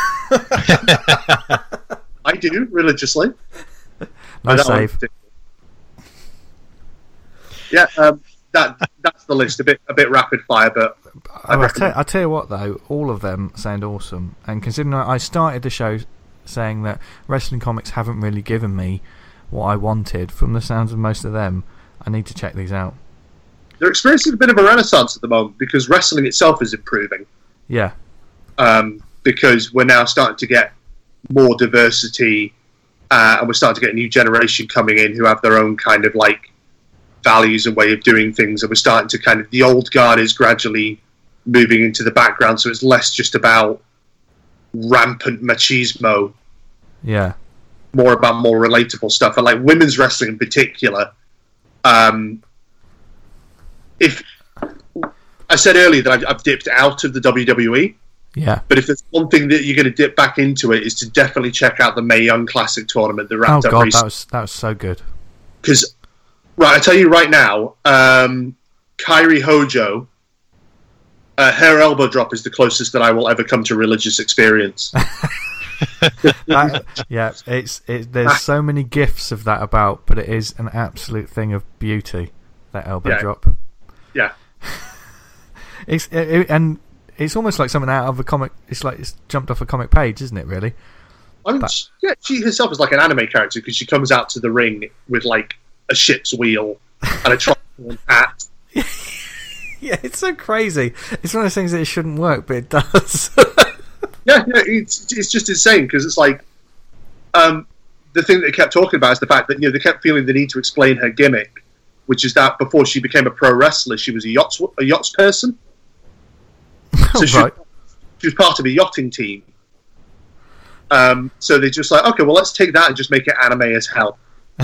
I do, religiously. Nice save. Yeah, that's the list. A bit rapid fire, but I'll tell you what though, all of them sound awesome. And considering I started the show saying that wrestling comics haven't really given me what I wanted, from the sounds of most of them, I need to check these out. They're experiencing a bit of a renaissance at the moment because wrestling itself is improving. Yeah. Because we're now starting to get more diversity, and we're starting to get a new generation coming in who have their own kind of like values and way of doing things, and we're starting to kind of, the old guard is gradually moving into the background, so it's less just about rampant machismo. Yeah. More about more relatable stuff, and like women's wrestling in particular. If I said earlier that I've dipped out of the WWE, yeah, but if there's one thing that you're going to dip back into it, is to definitely check out the Mae Young Classic tournament that wrapped up recently. that was so good. Because, right, I tell you right now, Kairi Hojo, her elbow drop is the closest that I will ever come to religious experience. There's so many gifs of that about, but it is an absolute thing of beauty. That elbow drop. Yeah. It's almost like something out of a comic. It's like it's jumped off a comic page, isn't it? Really. I mean, she herself is like an anime character because she comes out to the ring with like a ship's wheel and a triangle hat. Yeah, it's so crazy. It's one of those things that it shouldn't work, but it does. Yeah, it's just insane because it's like the thing that they kept talking about is the fact that they kept feeling the need to explain her gimmick, which is that before she became a pro wrestler, she was a yachts person. So she was part of a yachting team. So they're just like, okay, well, let's take that and just make it anime as hell.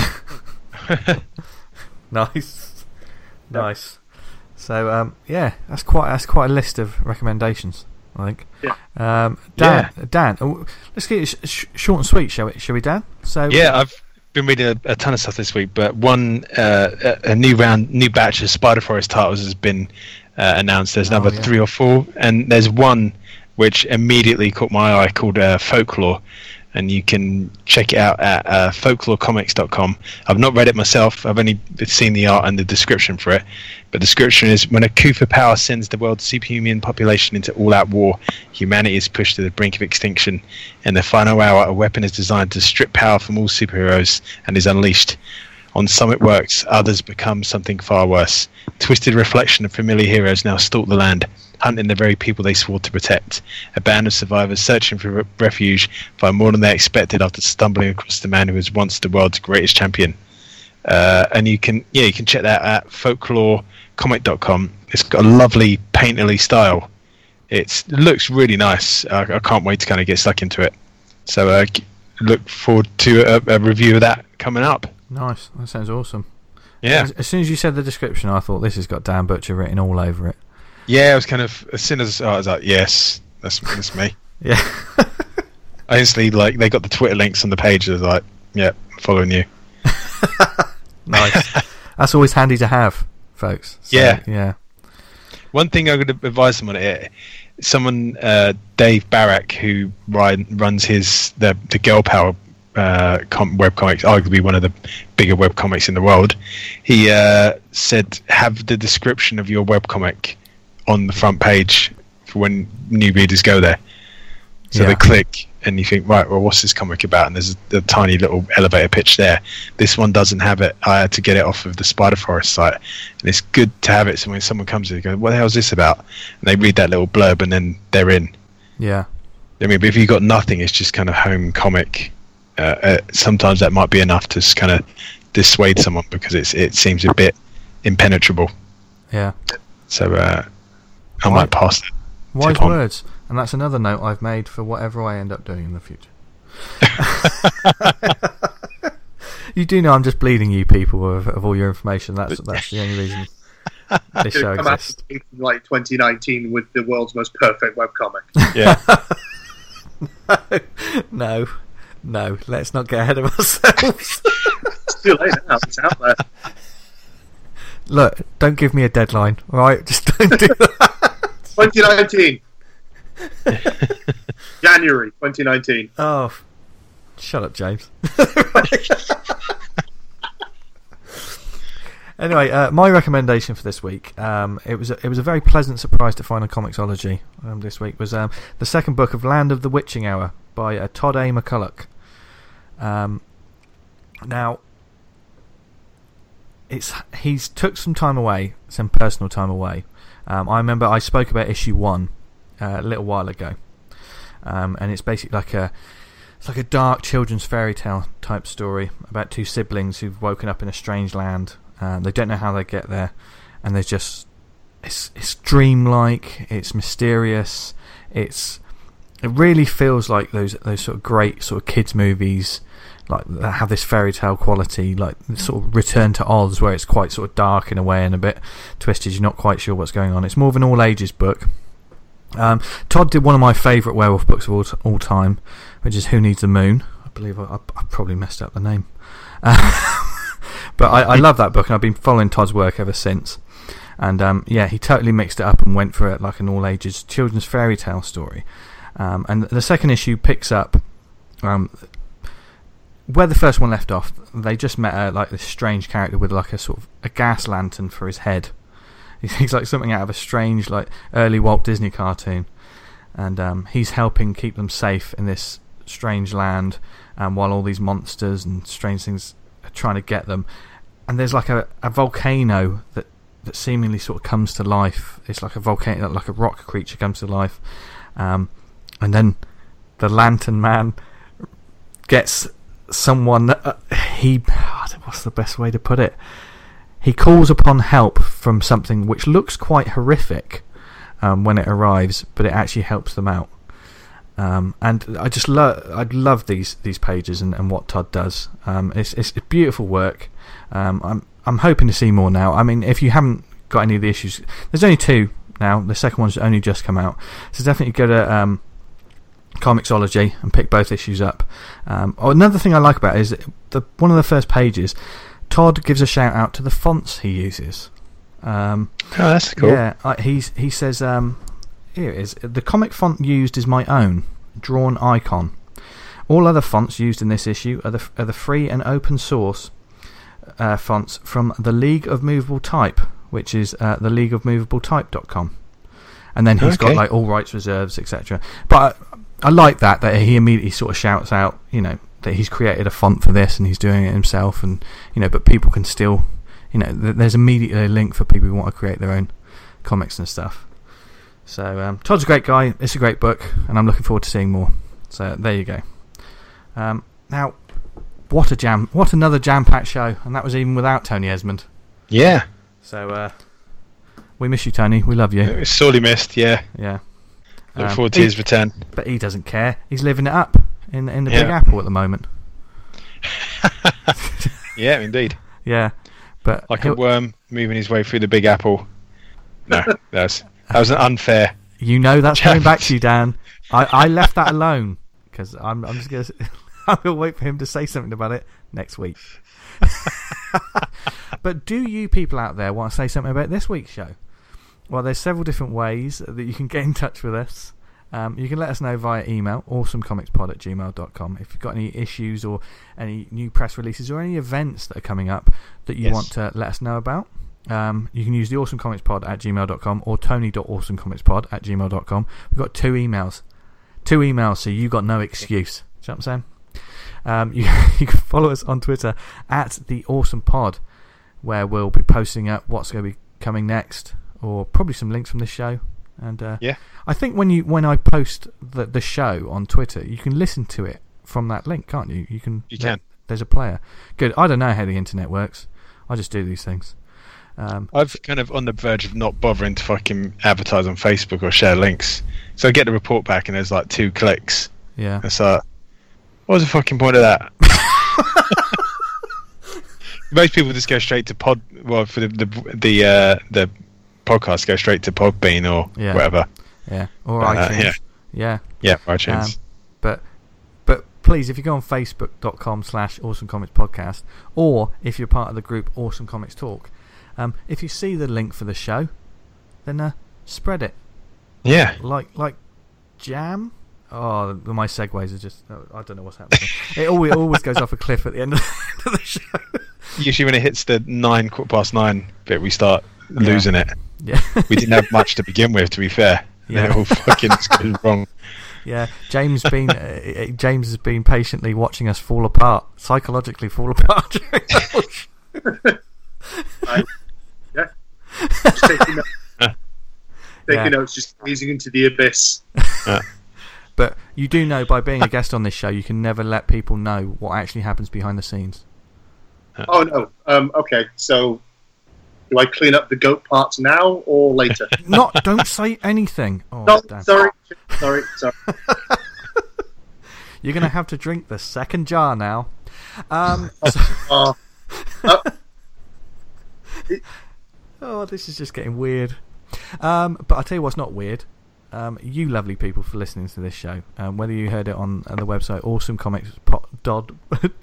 Nice. So that's quite a list of recommendations, I think. Yeah. Dan, let's get it short and sweet, shall we, Dan? So I've been reading a ton of stuff this week, but one a new batch of Spider Forest titles has been announced. There's another 3 or 4, and there's one which immediately caught my eye called Folklore, and you can check it out at folklorecomics.com. I've not read it myself. I've only seen the art and the description for it. But the description is, when a coup for power sends the world's superhuman population into all-out war, humanity is pushed to the brink of extinction. In the final hour, a weapon is designed to strip power from all superheroes and is unleashed. On some it works, others become something far worse. Twisted reflection of familiar heroes now stalk the land, hunting the very people they swore to protect. A band of survivors searching for refuge find more than they expected after stumbling across the man who was once the world's greatest champion. And you can check that at folklorecomic.com. It's got a lovely painterly style. It looks really nice. I can't wait to kind of get stuck into it. So look forward to a review of that coming up. Nice. That sounds awesome. Yeah. As soon as you said the description, I thought this has got Dan Butcher written all over it. Yeah, I was kind of, as soon as I was like, yes, that's me. Yeah. I instantly, like, they got the Twitter links on the page. I was like, yeah, I'm following you. Nice. That's always handy to have, folks. So, yeah. One thing I would advise them on it, someone, Dave Barak, who runs the Girl Power webcomics, arguably one of the bigger webcomics in the world, he said, have the description of your webcomic on the front page for when new readers go there. So they click and you think, right, well, what's this comic about? And there's a tiny little elevator pitch there. This one doesn't have it. I had to get it off of the Spider Forest site. And it's good to have it so when someone comes in, they go, what the hell is this about? And they read that little blurb and then they're in. Yeah. I mean, but if you've got nothing, it's just kind of home comic. Sometimes that might be enough to kind of dissuade someone because it seems a bit impenetrable. Yeah. So I might pass that. Wise words. And that's another note I've made for whatever I end up doing in the future. You do know I'm just bleeding you people of all your information. That's the only reason this show exists. In like 2019 with the world's most perfect webcomic. Yeah. No. Let's not get ahead of ourselves. It's too late now. It's out there. Look, don't give me a deadline, all right? Just don't do that. 2019. January 2019. Oh, shut up, James. Anyway, my recommendation for this week, it was a very pleasant surprise to find on Comixology this week, was the second book of Land of the Witching Hour by Todd A. McCulloch. Now, he's took some time away, some personal time away. I remember I spoke about issue 1 a little while ago, and it's basically like a dark children's fairy tale type story about two siblings who've woken up in a strange land. They don't know how they get there, and there's just it's dreamlike, it's mysterious, it really feels like those sort of great sort of kids movies, like that have this fairy tale quality, like sort of Return to Oz, where it's quite sort of dark in a way and a bit twisted. You're not quite sure what's going on. It's more of an all ages book. Todd did one of my favourite werewolf books of all time, which is Who Needs a Moon. I believe I probably messed up the name. But I love that book, and I've been following Todd's work ever since. And he totally mixed it up and went for it like an all ages children's fairy tale story. And the second issue picks up where the first one left off. They just met this strange character with like a sort of a gas lantern for his head. He's like something out of a strange like early Walt Disney cartoon, and he's helping keep them safe in this strange land, while all these monsters and strange things are trying to get them. And there's like a volcano that seemingly sort of comes to life. It's like a volcano, like a rock creature comes to life, and then the Lantern Man gets someone. What's the best way to put it? He calls upon help from something which looks quite horrific when it arrives, but it actually helps them out. And I just love these pages and what Todd does. It's beautiful work. I'm hoping to see more now. I mean, if you haven't got any of the issues, there's only 2 now. The second one's only just come out, so definitely go to Comixology and pick both issues up. Another thing I like about it is one of the first pages, Todd gives a shout out to the fonts he uses. That's cool. Yeah, he says, here it is. The comic font used is my own, drawn icon. All other fonts used in this issue are the free and open source fonts from the League of Movable Type, which is theleagueofmovabletype.com. And then he's got like all rights reserves, etc. But I like that he immediately sort of shouts out, that he's created a font for this and he's doing it himself, and but people can still, there's immediately a link for people who want to create their own comics and stuff. So Todd's a great guy. It's a great book, and I'm looking forward to seeing more. So there you go. Now, what another jam-packed show, and that was even without Tony Esmond. Yeah. So we miss you, Tony. We love you. It was sorely missed. Yeah. Look forward to his return. But he doesn't care. He's living it up in the Big Apple at the moment. Yeah, indeed. Yeah, but like a worm moving his way through the Big Apple. No, that was an unfair. That's coming back to you, Dan. I left that alone because I'm just gonna. I will wait for him to say something about it next week. But do you people out there want to say something about this week's show? Well, there's several different ways that you can get in touch with us. You can let us know via email, awesomecomicspod@gmail.com, if you've got any issues or any new press releases or any events that are coming up that you want to let us know about. You can use the awesomecomicspod@gmail.com or tony.awesomecomicspod@gmail.com. We've got 2 emails. 2 emails, so you've got no excuse. Do you know what I'm saying? You can follow us on Twitter @TheAwesomePod, where we'll be posting up what's going to be coming next, or probably some links from this show. And I think when I post the show on Twitter, you can listen to it from that link, can't you? You can. There's a player. Good. I don't know how the internet works. I just do these things. I've kind of on the verge of not bothering to fucking advertise on Facebook or share links. So I get the report back and there's like 2 clicks. Yeah. It's like, what was the fucking point of that? Most people just go straight to for the podcast, go straight to Podbean or whatever. Yeah. Or iTunes. Yeah, iTunes. But please, if you go on facebook.com/awesomecomicspodcast, or if you're part of the group Awesome Comics Talk, if you see the link for the show, then spread it. Yeah. Like jam. Oh, my segues are just. I don't know what's happening. It always goes off a cliff at the end of the show. usually when it hits the 9:15 bit, we start losing it. Yeah. We didn't have much to begin with, to be fair. Yeah. It all fucking goes wrong. Yeah, James has been patiently watching us fall apart, psychologically fall apart during the whole show. Yeah. Just taking notes. Taking notes, just gazing into the abyss. But you do know, by being a guest on this show, you can never let people know what actually happens behind the scenes. Oh, no. Okay, so do I clean up the goat parts now or later? Don't say anything. Oh, no, damn. sorry. You're going to have to drink the second jar now. This is just getting weird. But I'll tell you what's not weird. You lovely people for listening to this show. Whether you heard it on the website Awesome Comics Dodd.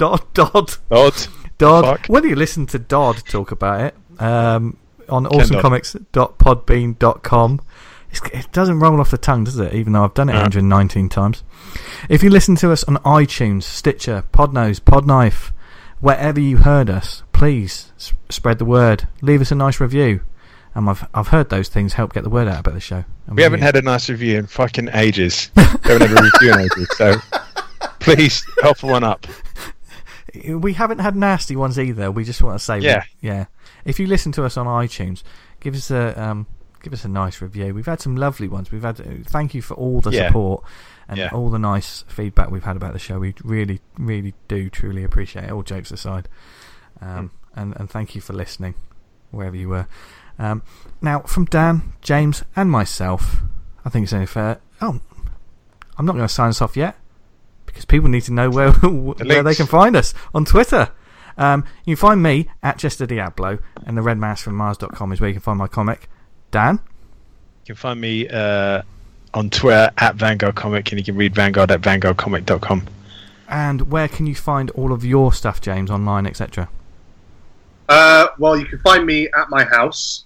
Whether you listen to Dodd talk about it on awesomecomics.podbean.com. It doesn't roll off the tongue, does it? Even though I've done it 119 times. If you listen to us on iTunes, Stitcher, Podnose, Podknife, wherever you heard us, please spread the word. Leave us a nice review. I've heard those things help get the word out about the show. We haven't had a nice review in fucking ages. We haven't had a review in ages, so please offer one up. We haven't had nasty ones either. We just want to say, yeah. If you listen to us on iTunes, give us a nice review. We've had some lovely ones. Thank you for all the support and all the nice feedback we've had about the show. We really, really do truly appreciate it. All jokes aside, and thank you for listening, wherever you were. Now, from Dan, James, and myself, I think it's only fair. I'm not going to sign us off yet because people need to know where they can find us on Twitter. You can find me at Chester Diablo, and the redmaskfrommars.com is where you can find my comic. Dan? You can find me on Twitter at Vanguard Comic, and you can read Vanguard at vanguardcomic.com. And where can you find all of your stuff, James, online, etc.? Well, you can find me at my house,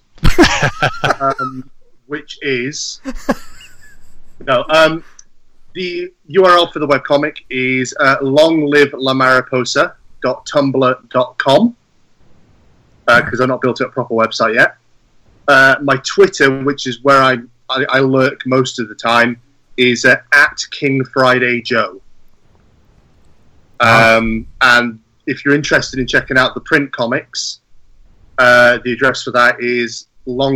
which is... the URL for the webcomic is longlivelamariposa.tumblr.com, because I've not built a proper website yet. My Twitter, which is where I lurk most of the time, is at King Friday Joe. And if you're interested in checking out the print comics, the address for that is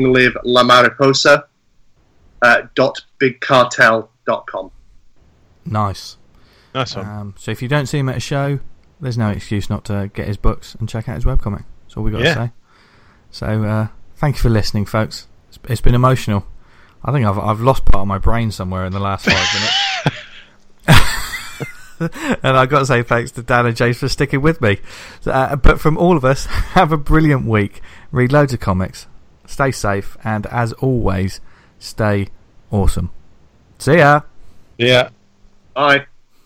longlivelamariposa.bigcartel.com. Nice one. So if you don't see him at a show, there's no excuse not to get his books and check out his webcomic. That's all we've got to say. So thank you for listening, folks. It's been emotional. I think I've lost part of my brain somewhere in the last 5 minutes. And I've got to say thanks to Dan and James for sticking with me. But from all of us, have a brilliant week. Read loads of comics. Stay safe. And as always, stay awesome. See ya. Yeah. Bye.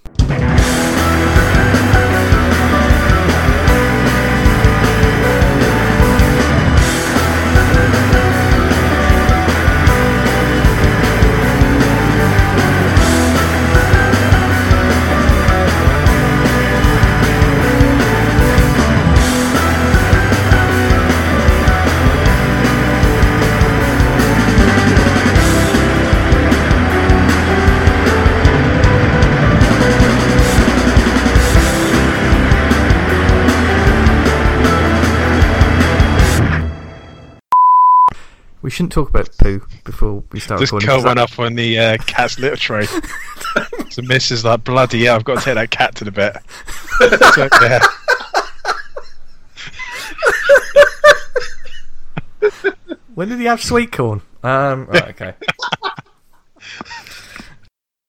We shouldn't talk about poo before we start Just recording. curl one up on the cat's litter tray. So Miss is like, bloody yeah, I've got to take that cat to the vet. So, When did he have sweet corn? Right, okay.